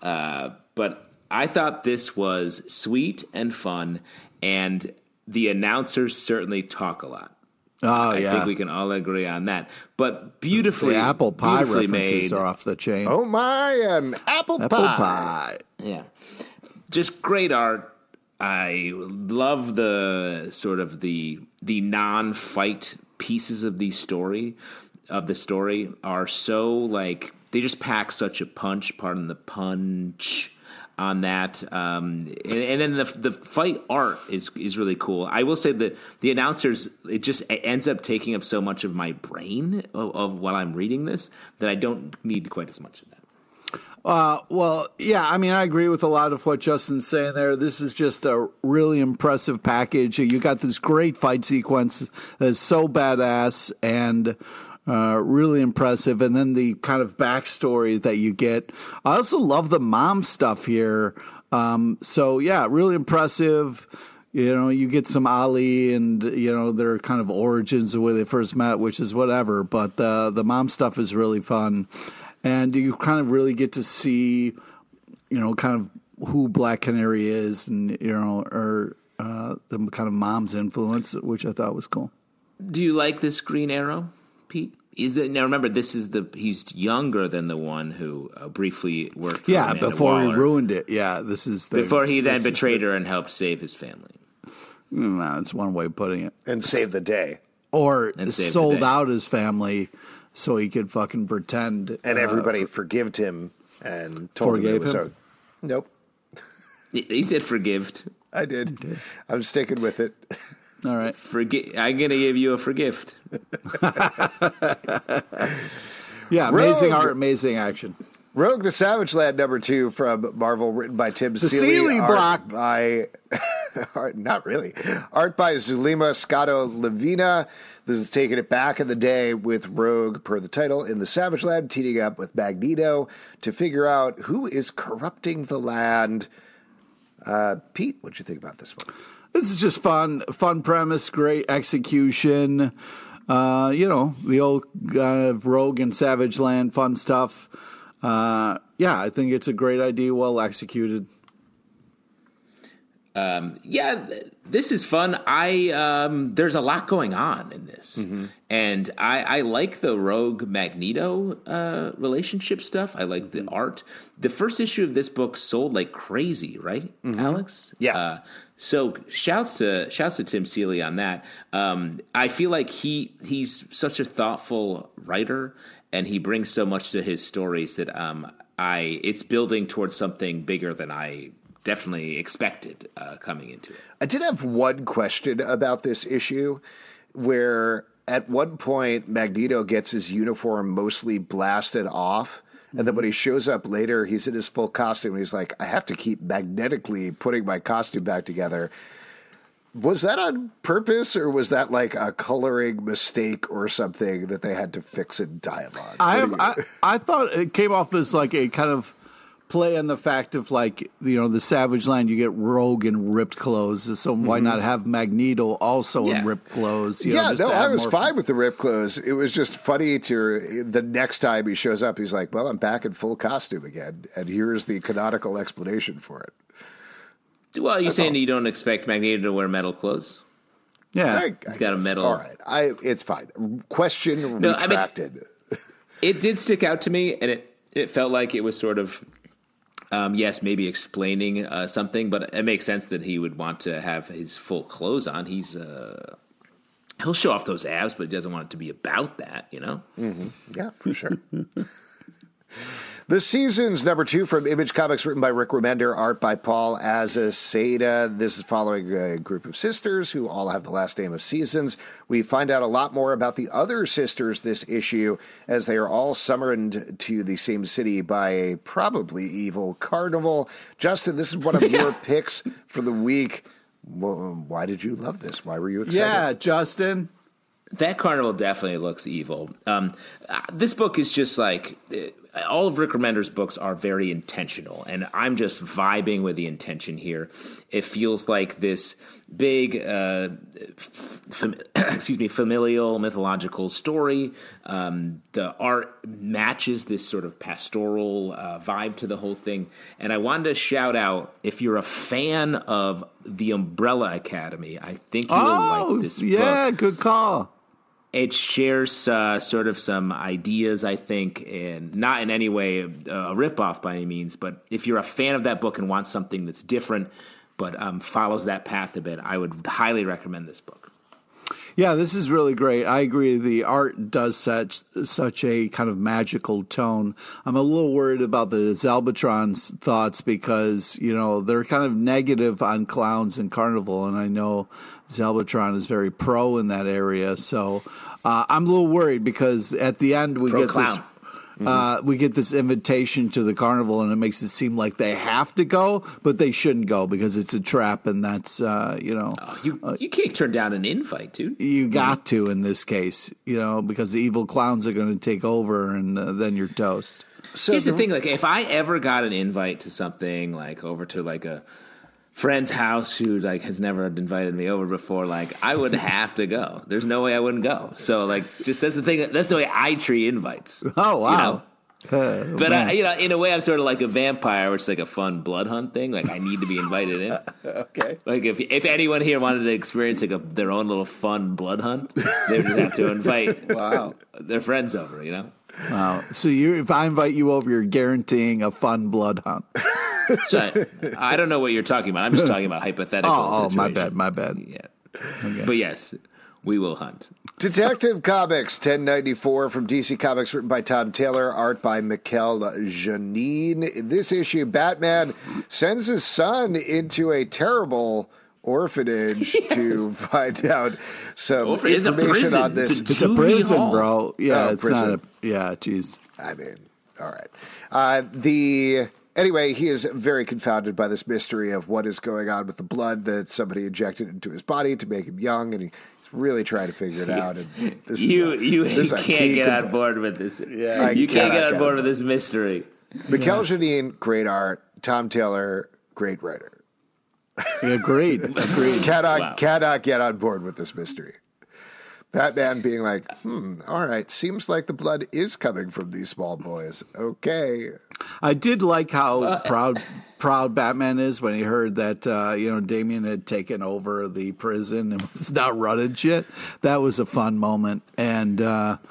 But I thought this was sweet and fun, and the announcers certainly talk a lot. Oh, I think we can all agree on that. But beautifully, the apple pie references made. Are off the chain. Oh my, an apple pie. Yeah, just great art. I love the sort of the non-fight pieces of the story. Are so like they just pack such a punch. Pardon the punch. On that, and then the fight art is really cool. I will say that the announcers, it ends up taking up so much of my brain of while I'm reading this that I don't need quite as much of that. Well, yeah, I mean, I agree with a lot of what Justin's saying there. This is just a really impressive package. You got this great fight sequence that's so badass and really impressive. And then the kind of backstory that you get. I also love the mom stuff here. So, yeah, really impressive. You know, you get some Ali and, you know, their kind of origins of where they first met, which is whatever. But the mom stuff is really fun. And you kind of really get to see, you know, kind of who Black Canary is and, you know, or the kind of mom's influence, which I thought was cool. Do you like this Green Arrow, Pete? Now remember, he's younger than the one who briefly worked for Amanda before Waller. He ruined it. Yeah, this is before he then betrayed her and helped save his family. That's one way of putting it. And save the day. Or sold out his family so he could fucking pretend. And everybody forgived him and told him it was so. Nope. He said forgived. I did. I'm sticking with it. All right. I'm going to give you a forgift. Yeah, amazing art, amazing action. Rogue the Savage Lad #2 from Marvel, written by Tim Seeley. The Seeley block. Not really. Art by Zulema Scotto Levina. This is taking it back in the day with Rogue, per the title, in the Savage Lab, teaming up with Magneto to figure out who is corrupting the land. Pete, what'd you think about this one? This is just fun premise, great execution. You know, the old Rogue and Savage Land fun stuff. Yeah, I think it's a great idea, well executed. Yeah, this is fun. There's a lot going on in this, and I like the Rogue Magneto relationship stuff. I like the art. The first issue of this book sold like crazy, right, Alex? Yeah. So shouts to Tim Seeley on that. I feel like he's such a thoughtful writer, and he brings so much to his stories that it's building towards something bigger than I definitely expected coming into it. I did have one question about this issue where at one point, Magneto gets his uniform mostly blasted off. And then when he shows up later, he's in his full costume. And he's like, I have to keep magnetically putting my costume back together. Was that on purpose, or was that like a coloring mistake or something that they had to fix in dialogue? I thought it came off as like a kind of play on the fact of like, the Savage Land, you get Rogue in ripped clothes. So why not have Magneto also in ripped clothes? I was fine with the ripped clothes. It was just funny the next time he shows up, he's like, well, I'm back in full costume again. And here's the canonical explanation for it. Well, you're saying you don't expect Magneto to wear metal clothes? Yeah. He's got a metal. All right. It's fine. Question retracted. It did stick out to me, and it felt like it was sort of, yes, maybe explaining something, but it makes sense that he would want to have his full clothes on. He'll show off those abs, but he doesn't want it to be about that, Mm-hmm. Yeah, for sure. The Seasons, #2 from Image Comics, written by Rick Remender, art by Paul Azaceta. This is following a group of sisters who all have the last name of Seasons. We find out a lot more about the other sisters this issue, as they are all summoned to the same city by a probably evil carnival. Justin, this is one of your picks for the week. Why did you love this? Why were you excited? Yeah, Justin. That carnival definitely looks evil. This book is just like... all of Rick Remender's books are very intentional, and I'm just vibing with the intention here. It feels like this big, familial, mythological story. The art matches this sort of pastoral vibe to the whole thing. And I wanted to shout out, if you're a fan of The Umbrella Academy, I think you will like this book. Yeah, good call. It shares sort of some ideas, I think, and not in any way a ripoff by any means, but if you're a fan of that book and want something that's different but follows that path a bit, I would highly recommend this book. Yeah, this is really great. I agree. The art does set such a kind of magical tone. I'm a little worried about the Zalbatron's thoughts because, they're kind of negative on clowns and carnival, and I know Zalbatron is very pro in that area. So I'm a little worried because at the end we get this. We get this invitation to the carnival, and it makes it seem like they have to go, but they shouldn't go because it's a trap, and that's you can't turn down an invite, dude. You got to in this case, because the evil clowns are going to take over, and then you're toast. So here's the thing: like, if I ever got an invite to something, like over to like a friend's house who like has never invited me over before, like I would have to go. There's no way I wouldn't go. So like, just that's the thing. That's the way I treat invites. Oh wow! But in a way, I'm sort of like a vampire, which is like a fun blood hunt thing. Like I need to be invited in. Okay. Like if anyone here wanted to experience like their own little fun blood hunt, they would just have to invite their friends over. Wow. So if I invite you over, you're guaranteeing a fun blood hunt. So I don't know what you're talking about. I'm just talking about hypothetical situations. My bad. Yeah. Okay. But yes, we will hunt. Detective Comics 1094 from DC Comics, written by Tom Taylor, art by Mikel Janin. In this issue, Batman sends his son into a terrible orphanage to find out some information on this. It's a prison, bro. Yeah, it's prison. Not yeah, geez. I mean, all right. Anyway, he is very confounded by this mystery of what is going on with the blood that somebody injected into his body to make him young, and he's really trying to figure it out. And you can't get on board with this. Yeah, you can't get on board with this mystery. Mikel Janin, great art. Tom Taylor, great writer. Agreed. Cannot get on board with this mystery. Batman being like, all right, seems like the blood is coming from these small boys. Okay. I did like how proud Batman is when he heard that, Damian had taken over the prison and was not running shit. That was a fun moment. And,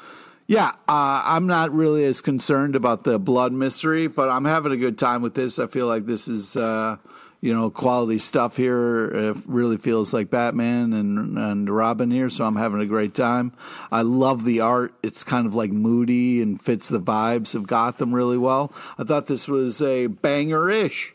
I'm not really as concerned about the blood mystery, but I'm having a good time with this. I feel like this is, quality stuff here. It really feels like Batman and Robin here, so I'm having a great time. I love the art. It's kind of like moody and fits the vibes of Gotham really well. I thought this was a banger-ish.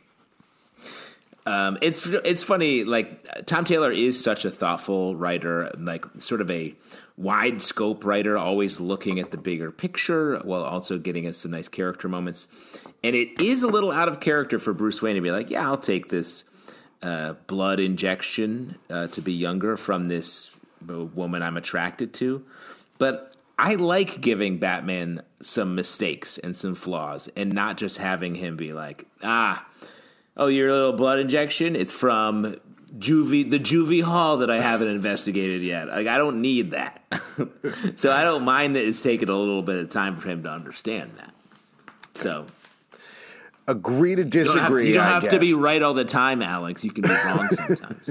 It's funny, like Tom Taylor is such a thoughtful writer, like sort of a wide scope writer, always looking at the bigger picture while also getting us some nice character moments. And it is a little out of character for Bruce Wayne to be like, yeah, I'll take this blood injection to be younger from this woman I'm attracted to. But I like giving Batman some mistakes and some flaws and not just having him be like, oh, your little blood injection? It's from the juvie hall that I haven't investigated yet. Like, I don't need that. So I don't mind that it's taken a little bit of time for him to understand that. So agree to disagree. You don't have to be right all the time, Alex. You can be wrong sometimes.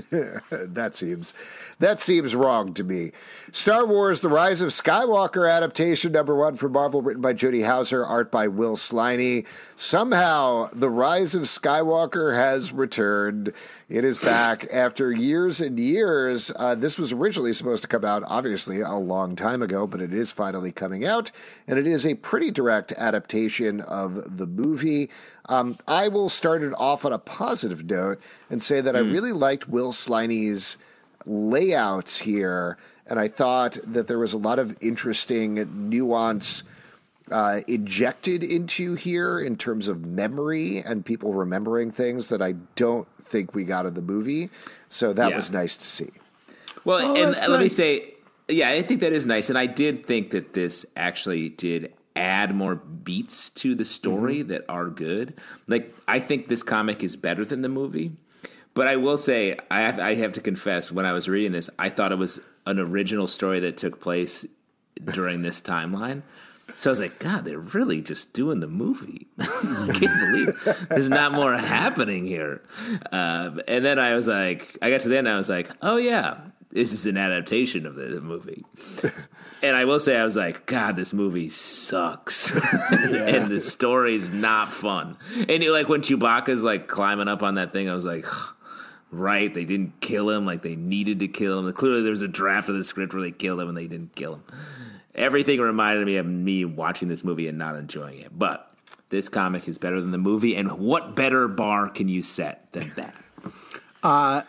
That seems wrong to me. Star Wars: The Rise of Skywalker adaptation #1 from Marvel, written by Jody Houser, art by Will Sliney. Somehow, The Rise of Skywalker has returned. It is back after years and years. This was originally supposed to come out, obviously, a long time ago, but it is finally coming out, and it is a pretty direct adaptation of the movie. I will start it off on a positive note and say that I really liked Will Sliney's layouts here, and I thought that there was a lot of interesting nuance injected into here in terms of memory and people remembering things that I don't think we got in the movie. So that was nice to see. Well, and let me say, I think that is nice, and I did think that this actually did add more beats to the story that are good. Like, I think this comic is better than the movie. But I will say, I have to confess, when I was reading this, I thought it was an original story that took place during this timeline. So I was like, God, they're really just doing the movie. I can't believe there's not more happening here. And then I was like, I got to the end, I was like, oh yeah, this is an adaptation of the movie. And I will say, I was like, God, this movie sucks. And the story's not fun. And like when Chewbacca's like climbing up on that thing, I was like, right, they didn't kill him like they needed to kill him. Clearly there was a draft of the script where they killed him and they didn't kill him. Everything reminded me of me watching this movie and not enjoying it. But this comic is better than the movie, and what better bar can you set than that?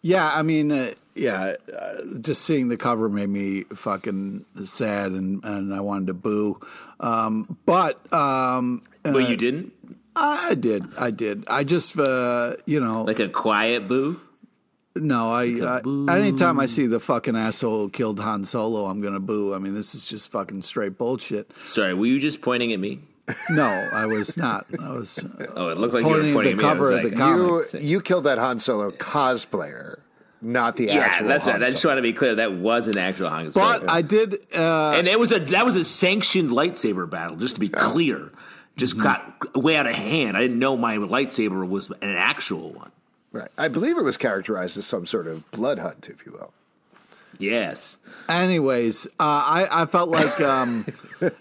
Just seeing the cover made me fucking sad, and I wanted to boo. But you didn't? I did. I just, like a quiet boo? No, anytime I see the fucking asshole who killed Han Solo, I'm going to boo. I mean, this is just fucking straight bullshit. Sorry, were you just pointing at me? No, I was not. I was it looked like you were pointing at the cover of the comic. You killed that Han Solo cosplayer, not the actual that's Han right. I just want to be clear. That was an actual Han Solo. But I did... and that was a sanctioned lightsaber battle, just to be clear. Just got way out of hand. I didn't know my lightsaber was an actual one. Right. I believe it was characterized as some sort of blood hunt, if you will. Yes. Anyways, I felt like the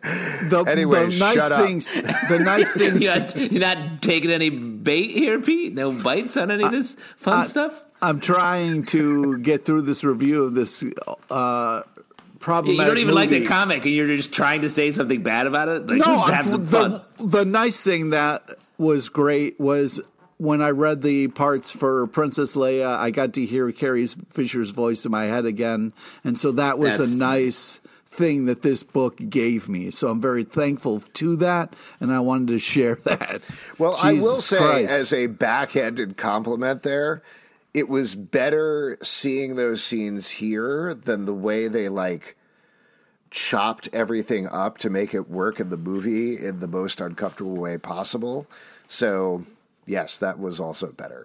nice things. You're not taking any bait here, Pete? No bites on any of this fun stuff? I'm trying to get through this review of this problematic you don't even movie. like the comic, and you're just trying to say something bad about it? Like, no, just have some fun. The nice thing that was great was when I read the parts for Princess Leia, I got to hear Carrie Fisher's voice in my head again. And so that was a nice thing that this book gave me. So I'm very thankful to that, and I wanted to share that. Well, Jesus I will say, Christ. As a backhanded compliment there, it was better seeing those scenes here than the way they, like, chopped everything up to make it work in the movie in the most uncomfortable way possible. So... yes, that was also better.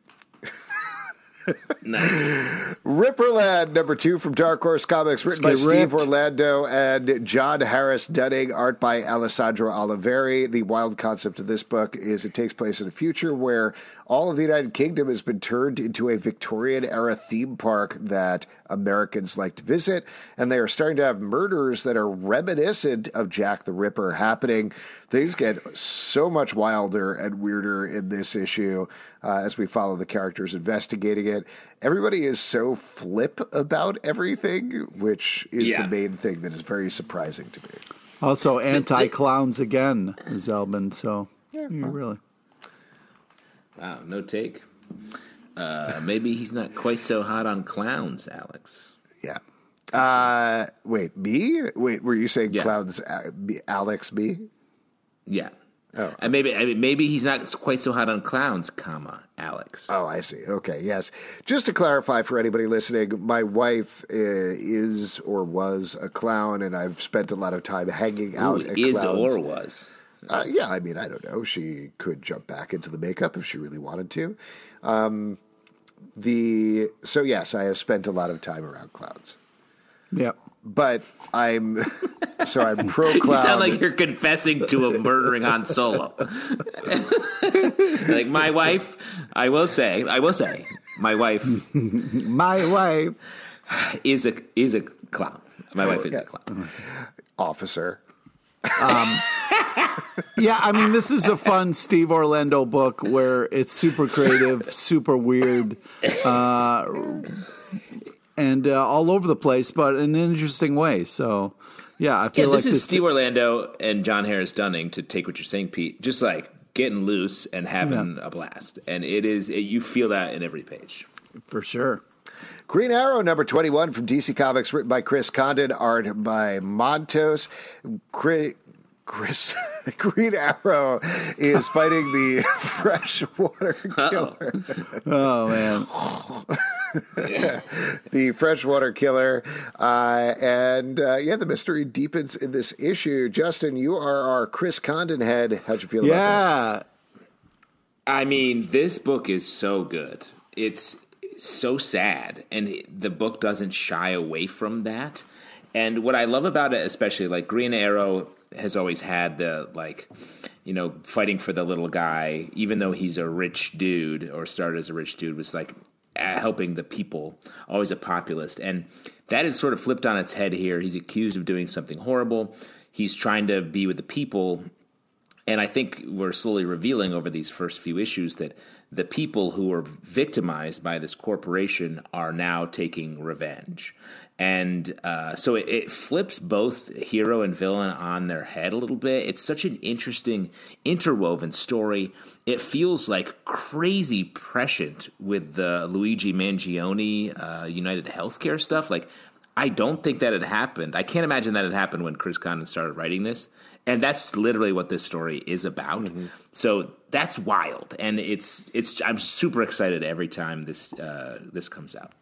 Nice. Ripperland #2 from Dark Horse Comics, written by Steve Orlando and John Harris Dunning, art by Alessandro Oliveri. The wild concept of this book is it takes place in a future where all of the United Kingdom has been turned into a Victorian-era theme park that Americans like to visit, and they are starting to have murders that are reminiscent of Jack the Ripper happening. Things get so much wilder and weirder in this issue as we follow the characters investigating it. Everybody is so flip about everything, which is the main thing that is very surprising to me. Also, anti-clowns again, Zelman, so really. Wow, no take. Maybe he's not quite so hot on clowns, Alex. Yeah. Wait, B? Wait, were you saying Clowns Alex B? Yeah. Oh, and maybe he's not quite so hot on clowns, Alex. Oh, I see. Okay, yes. Just to clarify for anybody listening, my wife is or was a clown, and I've spent a lot of time hanging out at is clowns. Or was. Yeah, I mean, I don't know. She could jump back into the makeup if she really wanted to. So yes, I have spent a lot of time around clowns. Yep. But I'm pro clown. You sound like you're confessing to a murdering Han Solo. Like my wife, I will say, my wife is a clown. My wife is a clown. Officer. Yeah, I mean, this is a fun Steve Orlando book where it's super creative, super weird, and all over the place, but in an interesting way. So, yeah, I feel like this is Steve Orlando and John Harris Dunning, to take what you're saying, Pete, just like getting loose and having a blast. And you feel that in every page. For sure. Green Arrow, number 21 from DC Comics, written by Chris Condon, art by Montos. Green Arrow is fighting the freshwater killer. Oh, man. The freshwater killer. The mystery deepens in this issue. Justin, you are our Chris Condon head. How'd you feel about this? I mean, this book is so good. It's so sad, and the book doesn't shy away from that. And what I love about it, especially, like, Green Arrow has always had the, like, fighting for the little guy, even though he's a rich dude or started as a rich dude, was like helping the people, always a populist. And that is sort of flipped on its head here. He's accused of doing something horrible. He's trying to be with the people. And I think we're slowly revealing over these first few issues that the people who were victimized by this corporation are now taking revenge. And so it flips both hero and villain on their head a little bit. It's such an interesting, interwoven story. It feels like crazy prescient with the Luigi Mangione United Healthcare stuff. Like, I don't think that had happened. I can't imagine that had happened when Chris Condon started writing this. And that's literally what this story is about. Mm-hmm. So that's wild. And I'm super excited every time this comes out.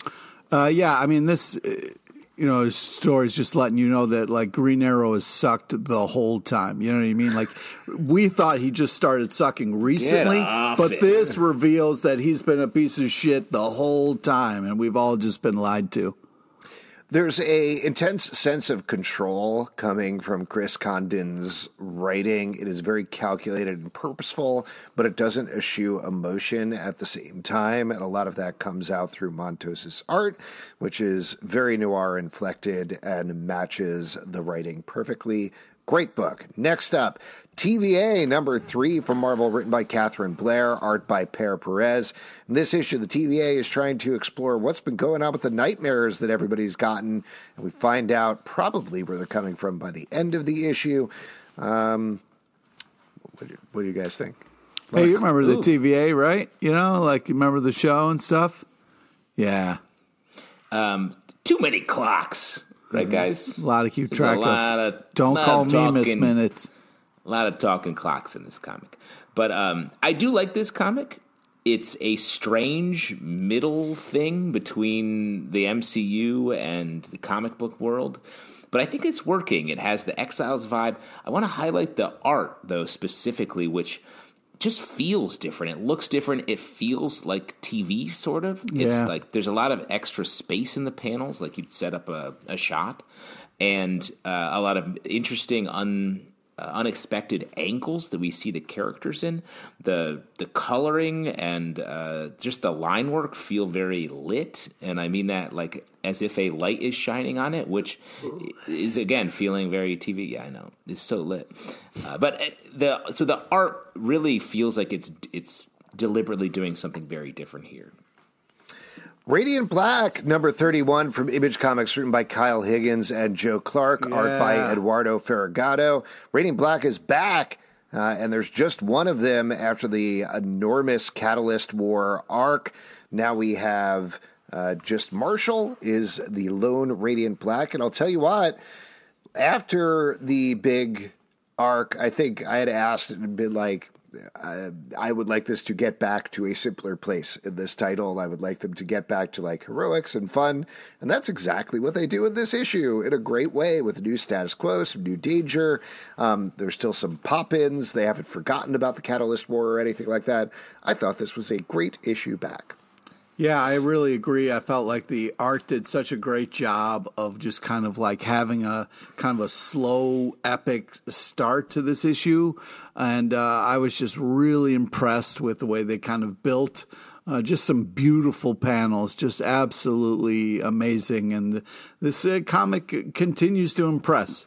I mean, this, story is just letting you know that, like, Green Arrow is sucked the whole time. You know what I mean? Like, we thought he just started sucking recently, but this reveals that he's been a piece of shit the whole time, and we've all just been lied to. There's a intense sense of control coming from Chris Condon's writing. It is very calculated and purposeful, but it doesn't eschew emotion at the same time. And a lot of that comes out through Montos' art, which is very noir inflected and matches the writing perfectly. Great book. Next up, TVA number 3 from Marvel, written by Catherine Blair, art by Per Perez. In this issue, the TVA is trying to explore what's been going on with the nightmares that everybody's gotten, and we find out probably where they're coming from by the end of the issue. What do you guys think? Hey, you remember the TVA, right? You remember the show and stuff? Yeah. Too many clocks. Right, guys? A lot to keep track of. Don't call me Miss Minutes. A lot of talking clocks in this comic. But I do like this comic. It's a strange middle thing between the MCU and the comic book world. But I think it's working. It has the Exiles vibe. I want to highlight the art, though, specifically, which just feels different. It looks different. It feels like TV, sort of. It's like there's a lot of extra space in the panels, like you'd set up a shot, and a lot of interesting, unexpected angles that we see the characters in. The coloring and just the line work feel very lit, and I mean that like as if a light is shining on it, which is, again, feeling very TV. Yeah, I know. It's so lit. But the art really feels like it's deliberately doing something very different here. Radiant Black, number 31 from Image Comics, written by Kyle Higgins and Joe Clark, art by Eduardo Ferragamo. Radiant Black is back, and there's just one of them after the enormous Catalyst War arc. Now we have Just Marshall is the lone Radiant Black. And I'll tell you what, after the big arc, I think I had asked and been like, I would like this to get back to a simpler place in this title. I would like them to get back to like heroics and fun. And that's exactly what they do in this issue in a great way with new status quo, some new danger. There's still some pop-ins. They haven't forgotten about the Catalyst War or anything like that. I thought this was a great issue back. Yeah, I really agree. I felt like the art did such a great job of just kind of like having a kind of a slow, epic start to this issue. And I was just really impressed with the way they kind of built just some beautiful panels, just absolutely amazing. And this comic continues to impress.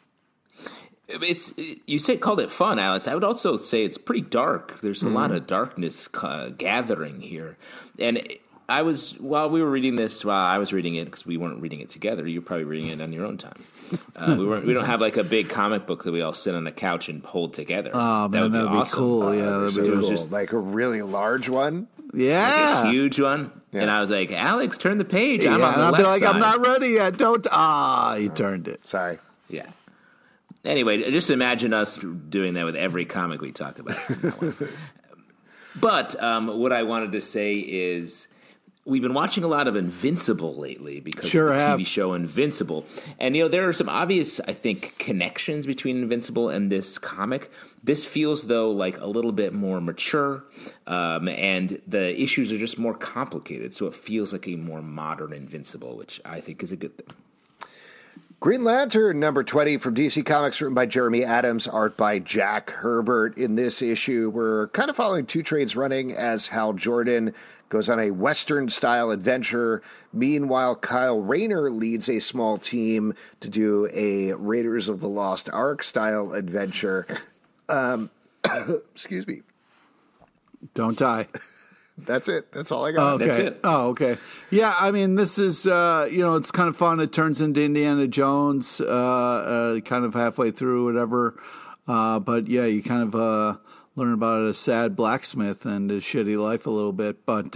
Called it fun, Alex. I would also say it's pretty dark. There's a lot of darkness gathering here. And while we were reading this, while I was reading it, because we weren't reading it together, you're probably reading it on your own time. We don't have like a big comic book that we all sit on the couch and hold together. Oh, man, that'd be awesome. Cool. Yeah, that'd be cool. Just like a really large one. Yeah. Like a huge one. Yeah. And I was like, Alex, turn the page. Yeah, I'm on the I'll left be like, side. I'm not ready yet. Don't. He turned it. Sorry. Yeah. Anyway, just imagine us doing that with every comic we talk about from now on. But what I wanted to say is we've been watching a lot of Invincible lately because of the TV show Invincible. And, there are some obvious, I think, connections between Invincible and this comic. This feels, though, like a little bit more mature, and the issues are just more complicated. So it feels like a more modern Invincible, which I think is a good thing. Green Lantern number 20 from DC Comics, written by Jeremy Adams, art by Jack Herbert. In this issue, we're kind of following two trades running as Hal Jordan goes on a Western-style adventure. Meanwhile, Kyle Rayner leads a small team to do a Raiders of the Lost Ark-style adventure. Excuse me. Don't die. That's it. That's all I got. Okay. That's it. Oh, okay. Yeah, I mean, this is, it's kind of fun. It turns into Indiana Jones kind of halfway through, whatever. But, yeah, you kind of learn about a sad blacksmith and his shitty life a little bit. But,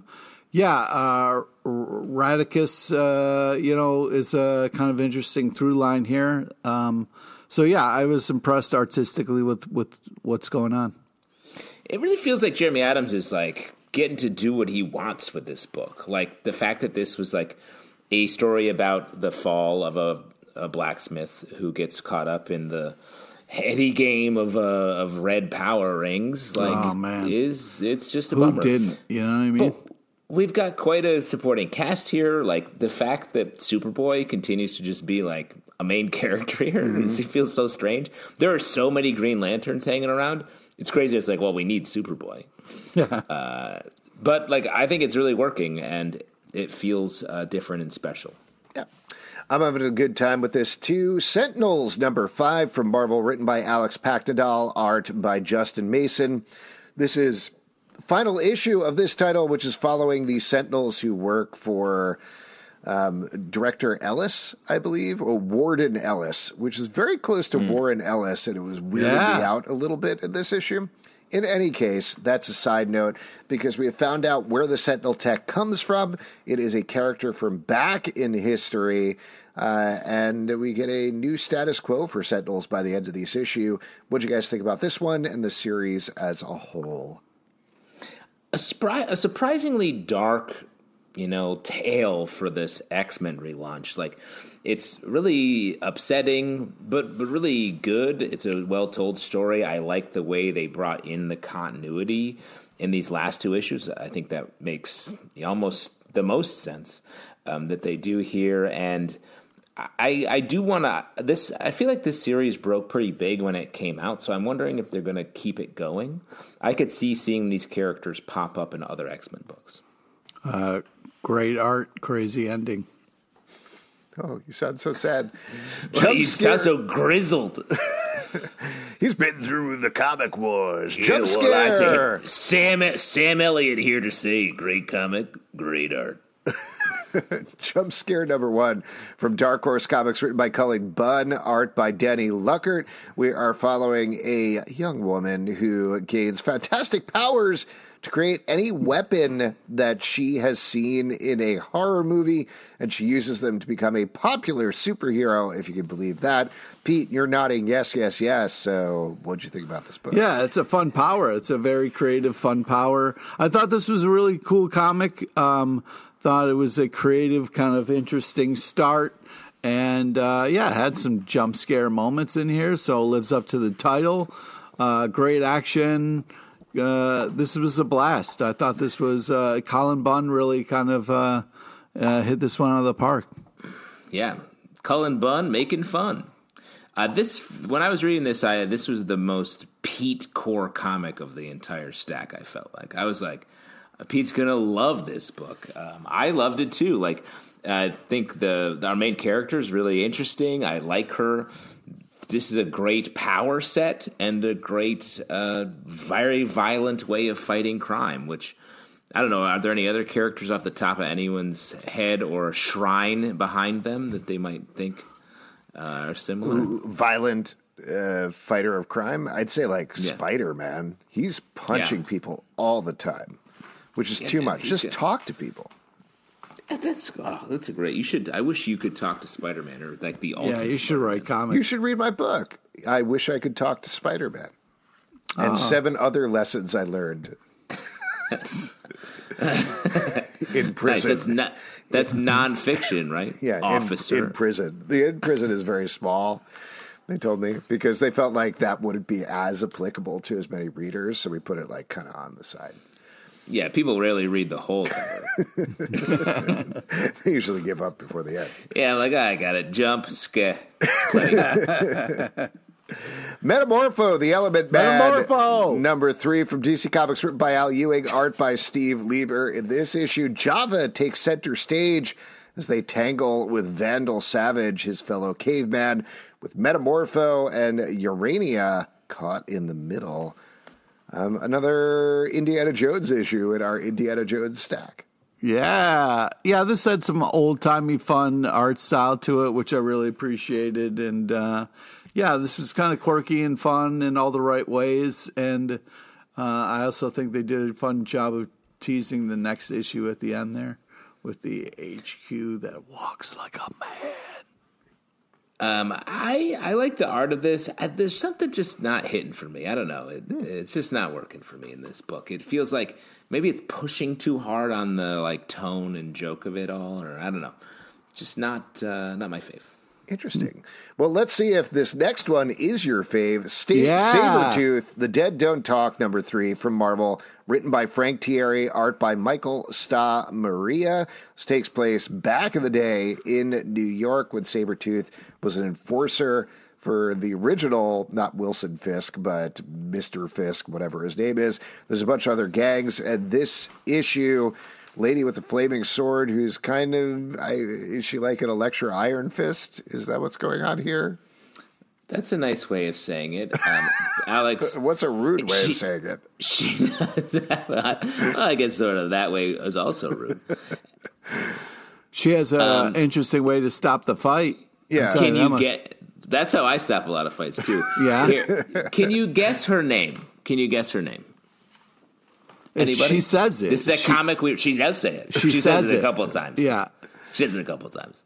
Radicus, is a kind of interesting through line here. So, yeah, I was impressed artistically with what's going on. It really feels like Jeremy Adams is, like, getting to do what he wants with this book. Like, the fact that this was, like, a story about the fall of a blacksmith who gets caught up in the heady game of red power rings. Like, oh, man. It's just a bummer. Who didn't? You know what I mean? But we've got quite a supporting cast here. Like, the fact that Superboy continues to just be, like, a main character here. It feels so strange. There are so many Green Lanterns hanging around. It's crazy. It's like, well, we need Superboy. But, like, I think it's really working, and it feels different and special. Yeah. I'm having a good time with this, too. Sentinels, number 5 from Marvel, written by Alex Paknadal, art by Justin Mason. This is the final issue of this title, which is following the Sentinels who work for Director Ellis, I believe, or Warden Ellis, which is very close to Warren Ellis, and it was weirding me out a little bit in this issue. In any case, that's a side note, because we have found out where the Sentinel tech comes from. It is a character from back in history, and we get a new status quo for Sentinels by the end of this issue. What do you guys think about this one and the series as a whole? A surprisingly dark, tale for this X-Men relaunch. Like, it's really upsetting, but really good. It's a well-told story. I like the way they brought in the continuity in these last two issues. I think that makes almost the most sense that they do here. And I do want to. I feel like this series broke pretty big when it came out, so I'm wondering if they're going to keep it going. I could see seeing these characters pop up in other X-Men books. Great art, crazy ending. Oh, you sound so sad. Well, you sound so grizzled. He's been through the comic wars. Yeah, Jump scare. Sam Elliott here to say, great comic, great art. Jump Scare number 1 from Dark Horse Comics, written by Cullen Bunn, art by Danny Luckert. We are following a young woman who gains fantastic powers to create any weapon that she has seen in a horror movie, and she uses them to become a popular superhero, if you can believe that. Pete, you're nodding yes, yes, yes. So what'd you think about this book? Yeah, it's a fun power. It's a very creative, fun power. I thought this was a really cool comic. Thought it was a creative, kind of interesting start. And, it had some jump scare moments in here, so it lives up to the title. Great action. This was a blast. I thought this was Cullen Bunn really kind of hit this one out of the park. Yeah, Cullen Bunn making fun. When I was reading this, this was the most Pete core comic of the entire stack. I felt like I was like, Pete's gonna love this book. I loved it too. Like, I think our main character is really interesting. I like her. This is a great power set and a great, very violent way of fighting crime, which, I don't know, are there any other characters off the top of anyone's head or a shrine behind them that they might think are similar? Violent fighter of crime? I'd say Spider-Man. He's punching people all the time, which is too much. Just talk to people. That's a great. I wish you could talk to Spider-Man or like the ultimate. Yeah, you should write comics. You should read my book. I wish I could talk to Spider-Man. And 7 other lessons I learned in prison. Nice. That's nonfiction, right? Yeah, Officer. In prison. The in prison is very small. They told me because they felt like that wouldn't be as applicable to as many readers, so we put it like kind of on the side. Yeah, people rarely read the whole cover. They usually give up before the end. Yeah, like, I got it. Jump, scare. Metamorpho, the Element Man. Metamorpho! Number 3 from DC Comics, written by Al Ewing, art by Steve Lieber. In this issue, Java takes center stage as they tangle with Vandal Savage, his fellow caveman, with Metamorpho and Urania caught in the middle. Another Indiana Jones issue in our Indiana Jones stack. Yeah, this had some old-timey fun art style to it, which I really appreciated. And, this was kind of quirky and fun in all the right ways. And I also think they did a fun job of teasing the next issue at the end there with the HQ that walks like a man. I like the art of this. There's something just not hitting for me. I don't know. It's just not working for me in this book. It feels like maybe it's pushing too hard on the tone and joke of it all, or I don't know. Just not my fave. Interesting. Well, let's see if this next one is your fave. Sabretooth, The Dead Don't Talk, number 3 from Marvel, written by Frank Thierry, art by Michael Sta Maria. This takes place back in the day in New York when Sabretooth was an enforcer for the original, not Wilson Fisk, but Mr. Fisk, whatever his name is. There's a bunch of other gangs, and this issue, lady with the flaming sword who's kind of, is she like an Electra Iron Fist? Is that what's going on here? That's a nice way of saying it. Alex. What's a rude way of saying it? I guess sort of that way is also rude. She has an interesting way to stop the fight. Yeah. Can you get, that's how I stop a lot of fights too. Yeah. Here, can you guess her name? Anybody? She says it. This is a comic. She does say it. She says it a couple of times. Yeah. She says it a couple of times.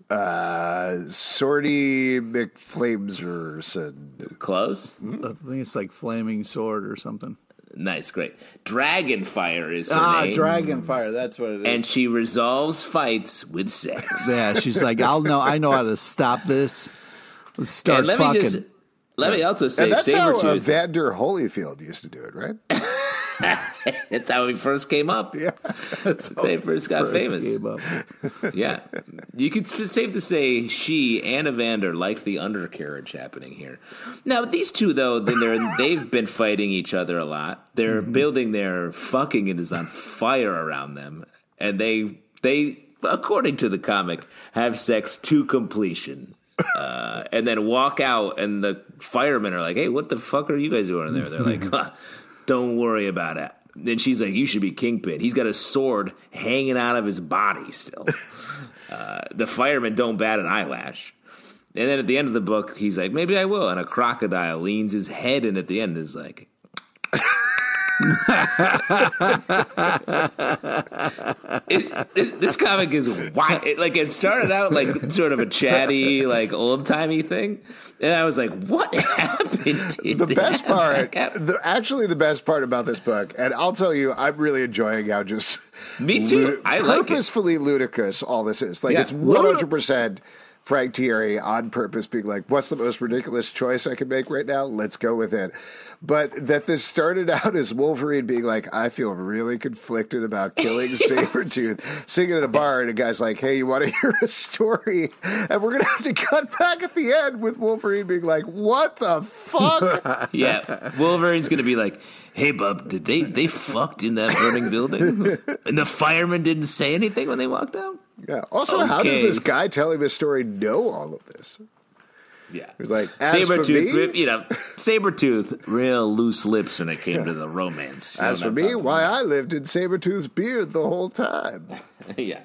Sorty McFlameserson. Close? I think it's like Flaming Sword or something. Nice, great. Dragonfire is her name. Dragonfire, that's what it is. And she resolves fights with sex. Yeah, she's like, I know how to stop this. Let's start fucking. Let me also say, and that's how Sabretooth. Evander Holyfield used to do it, right? That's how he first came up. Yeah, that's how he first got famous. Yeah, you could safe to say she and Evander liked the undercarriage happening here. Now these two, though, they've been fighting each other a lot. They're building their fucking it is on fire around them, and they according to the comic have sex to completion. And then walk out, and the firemen are like, "Hey, what the fuck are you guys doing in there?" They're like, "Don't worry about it." Then she's like, "You should be Kingpin." He's got a sword hanging out of his body still. The firemen don't bat an eyelash. And then at the end of the book, he's like, "Maybe I will." And a crocodile leans his head in at the end and is like, This comic is wild. It started out like sort of a chatty, like old-timey thing, and I was like, what happened? The best part, the best part about this book, and I'll tell you, I'm really enjoying how just me too. I purposefully ludicrous all this is. Like, it's 100% Frank Thierry on purpose being like, what's the most ridiculous choice I can make right now? Let's go with it. But that this started out as Wolverine being like, I feel really conflicted about killing Sabretooth, singing at a bar, and a guy's like, hey, you want to hear a story? And we're going to have to cut back at the end with Wolverine being like, what the fuck? Yeah, Wolverine's going to be like, hey, bub, did they fucked in that burning building? And the firemen didn't say anything when they walked out? Yeah. Also, how does this guy telling this story know all of this? Yeah. He's like, Sabretooth, Sabretooth, real loose lips when it came to the romance. As for me, why I lived in Sabretooth's beard the whole time. Yeah.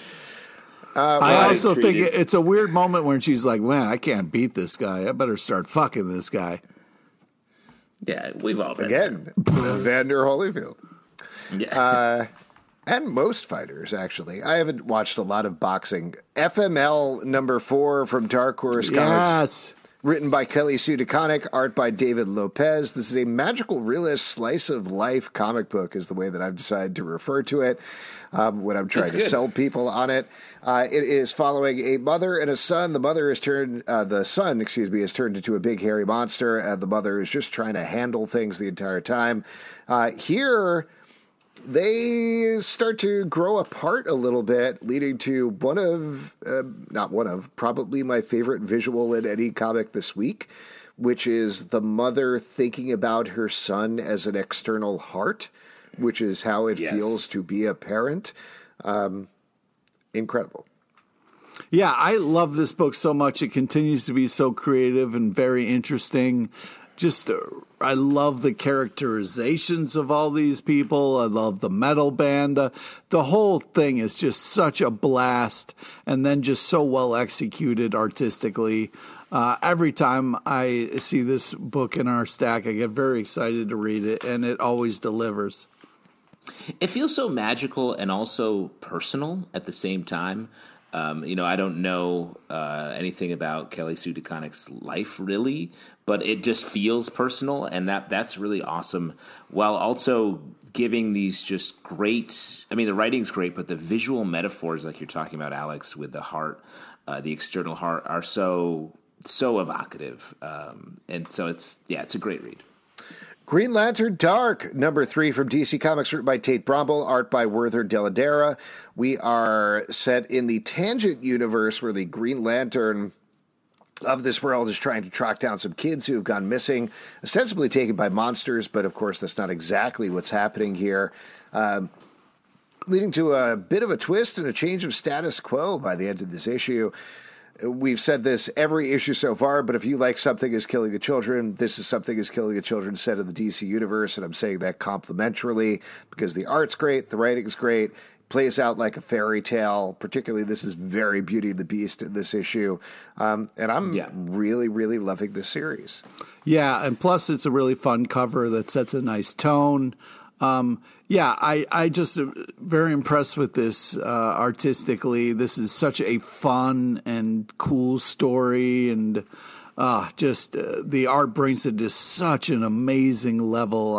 I also think it's a weird moment when she's like, man, I can't beat this guy. I better start fucking this guy. Yeah, we've all been again, Evander Holyfield. Yeah. And most fighters, actually. I haven't watched a lot of boxing. FML #4 from Dark Horse Comics. Written by Kelly Sue DeConnick, art by David Lopez. This is a magical realist slice of life comic book is the way that I've decided to refer to it when I'm trying to sell people on it. It is following a mother and a son. The son has turned into a big hairy monster, and the mother is just trying to handle things the entire time. Here, they start to grow apart a little bit, leading to probably my favorite visual in any comic this week, which is the mother thinking about her son as an external heart, which is how it feels to be a parent. Incredible. Yeah, I love this book so much. It continues to be so creative and very interesting. I love the characterizations of all these people. I love the metal band. The whole thing is just such a blast, and then just so well executed artistically. Every time I see this book in our stack, I get very excited to read it, and it always delivers. It feels so magical and also personal at the same time. I don't know anything about Kelly Sue DeConnick's life, really, but it just feels personal, and that's really awesome, while also giving these just great, the writing's great, but the visual metaphors, like you're talking about, Alex, with the heart, the external heart, are so evocative. And so it's a great read. Green Lantern Dark, #3 from DC Comics, written by Tate Bromble, art by Werther Dell'Edera. We are set in the Tangent universe, where the Green Lantern of this world is trying to track down some kids who have gone missing, ostensibly taken by monsters, but of course that's not exactly what's happening here, leading to a bit of a twist and a change of status quo by the end of this issue. We've said this every issue so far, but if you like Something is Killing the Children, this is Something is Killing the Children set in the DC universe, and I'm saying that complimentarily because the art's great, the writing's great, plays out like a fairy tale. Particularly, this is very Beauty and the Beast in this issue, and I'm really, really loving this series. Yeah, and plus it's a really fun cover that sets a nice tone. I just am very impressed with this artistically. This is such a fun and cool story, and the art brings it to such an amazing level.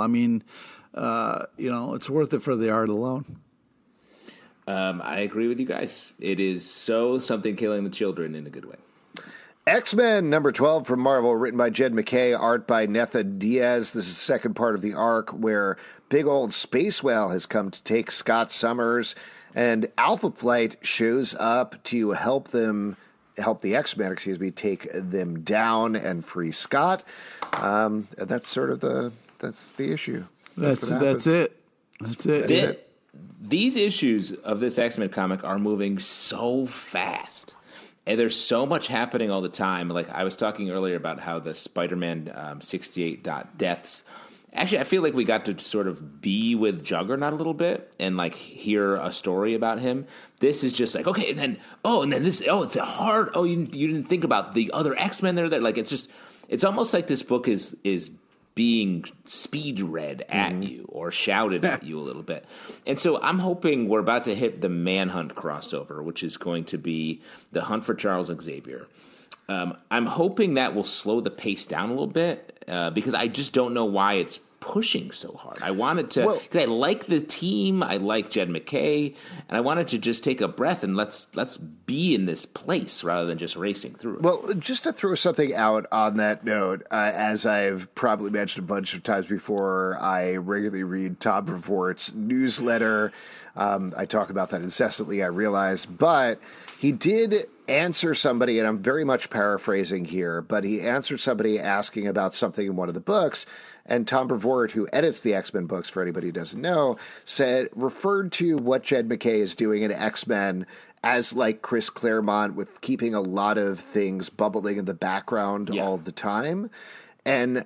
It's worth it for the art alone. I agree with you guys. It is Something Killing the Children in a good way. X-Men #12 from Marvel, written by Jed MacKay, art by Netha Diaz. This is the second part of the arc where big old Space Whale has come to take Scott Summers, and Alpha Flight shows up to help the X-Men, take them down and free Scott. That's sort of the issue. That's it. These issues of this X-Men comic are moving so fast. And there's so much happening all the time. Like I was talking earlier about how the Spider-Man 68 deaths. Actually, I feel like we got to sort of be with Juggernaut a little bit and like hear a story about him. This is just like, okay, and then this. Oh, it's a hard. Oh, you didn't think about the other X-Men that are there. Like it's almost like this book is being speed read at you or shouted at you a little bit. And so I'm hoping we're about to hit the Manhunt crossover, which is going to be the hunt for Charles Xavier. I'm hoping that will slow the pace down a little bit because I just don't know why it's pushing so hard. I wanted to, because I like the team, I like Jed MacKay, and I wanted to just take a breath and let's be in this place rather than just racing through it. Well, just to throw something out on that note, as I've probably mentioned a bunch of times before, I regularly read Tom Brevoort's newsletter. I talk about that incessantly, I realize, but he did answer somebody, and I'm very much paraphrasing here, but he answered somebody asking about something in one of the books. And Tom Brevoort, who edits the X-Men books, for anybody who doesn't know, referred to what Jed MacKay is doing in X-Men as like Chris Claremont, with keeping a lot of things bubbling in the background all the time. And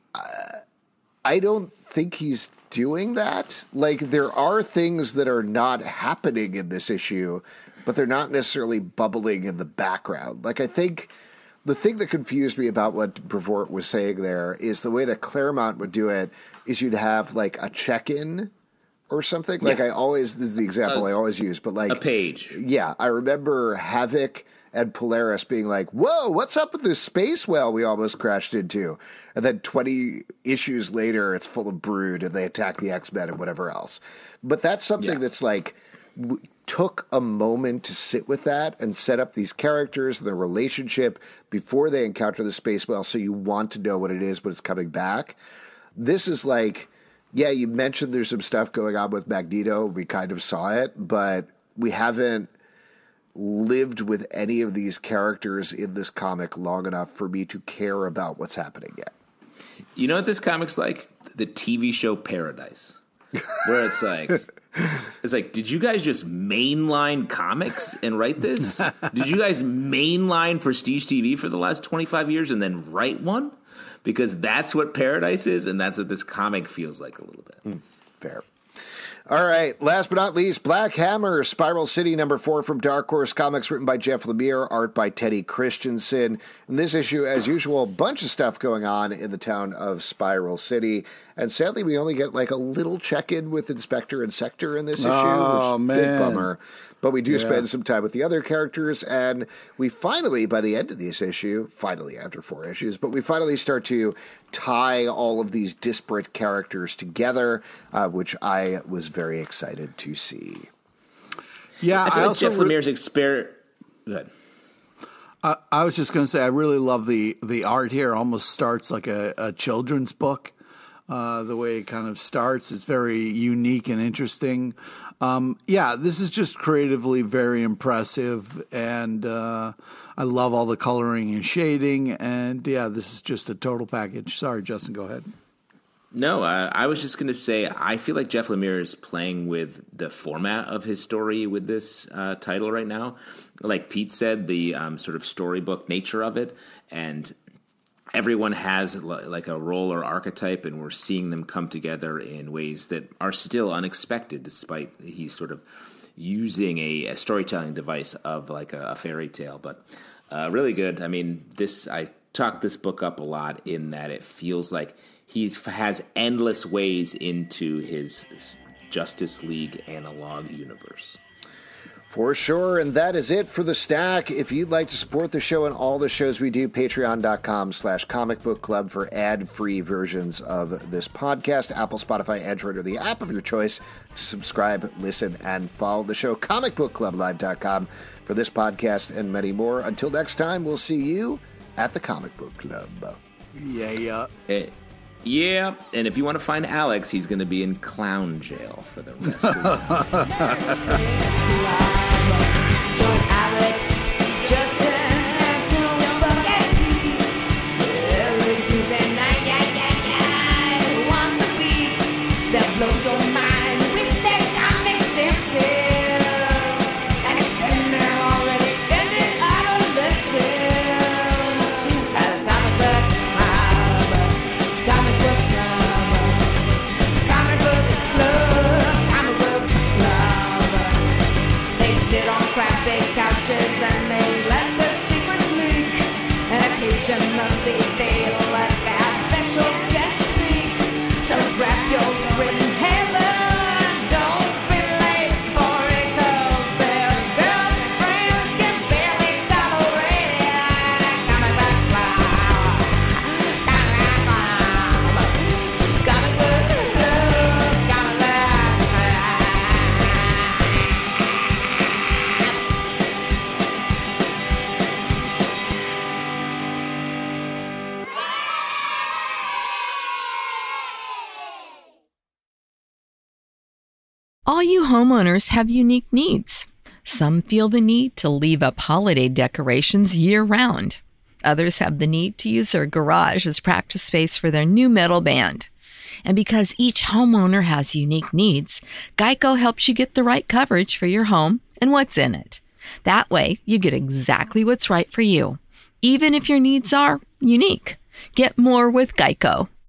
I don't think he's doing that. Like, there are things that are not happening in this issue, but they're not necessarily bubbling in the background. Like, I think the thing that confused me about what Brevoort was saying there is the way that Claremont would do it is you'd have like a check-in or something. Yeah. Like this is the example I always use, but like a page. Yeah. I remember Havoc and Polaris being like, whoa, what's up with this space whale we almost crashed into? And then 20 issues later, it's full of brood and they attack the X-Men and whatever else. But that's something that's like, took a moment to sit with that and set up these characters and their relationship before they encounter the space whale, so you want to know what it is when it's coming back. This is like, yeah, you mentioned there's some stuff going on with Magneto. We kind of saw it, but we haven't lived with any of these characters in this comic long enough for me to care about what's happening yet. You know what this comic's like? The TV show Paradise, where it's like, did you guys just mainline comics and write this? Did you guys mainline Prestige TV for the last 25 years and then write one? Because that's what Paradise is, and that's what this comic feels like a little bit. Fair. All right, last but not least, Black Hammer, Spiral City #4 from Dark Horse Comics, written by Jeff Lemire, art by Teddy Christensen. In this issue, as usual, a bunch of stuff going on in the town of Spiral City. And sadly, we only get like a little check-in with Inspector and Sector in this issue, which is a big bummer. But we do spend some time with the other characters, and we finally, by the end of this issue, finally after 4 issues, but we finally start to tie all of these disparate characters together, which I was very excited to see. Yeah, I feel like Jeff Lemire's experiment. Good. I was just going to say, I really love the art here. It almost starts like a children's book. The way it kind of starts is very unique and interesting. This is just creatively very impressive, and I love all the coloring and shading, and this is just a total package. Sorry, Justin, go ahead. No, I was just going to say, I feel like Jeff Lemire is playing with the format of his story with this title right now. Like Pete said, the sort of storybook nature of it, and everyone has like a role or archetype, and we're seeing them come together in ways that are still unexpected, despite he's sort of using a storytelling device of like a fairy tale. But really good. I mean, I talked this book up a lot in that it feels like he has endless ways into his Justice League analog universe. For sure, and that is it for the stack. If you'd like to support the show and all the shows we do, patreon.com/Comic Book Club for ad-free versions of this podcast. Apple, Spotify, Android, or the app of your choice to subscribe, listen, and follow the show. comicbookclublive.com for this podcast and many more. Until next time, we'll see you at the Comic Book Club. Yeah. Yeah, and if you want to find Alex, he's going to be in clown jail for the rest of the time. All you homeowners have unique needs. Some feel the need to leave up holiday decorations year-round. Others have the need to use their garage as practice space for their new metal band. And because each homeowner has unique needs, Geico helps you get the right coverage for your home and what's in it. That way, you get exactly what's right for you, even if your needs are unique. Get more with Geico.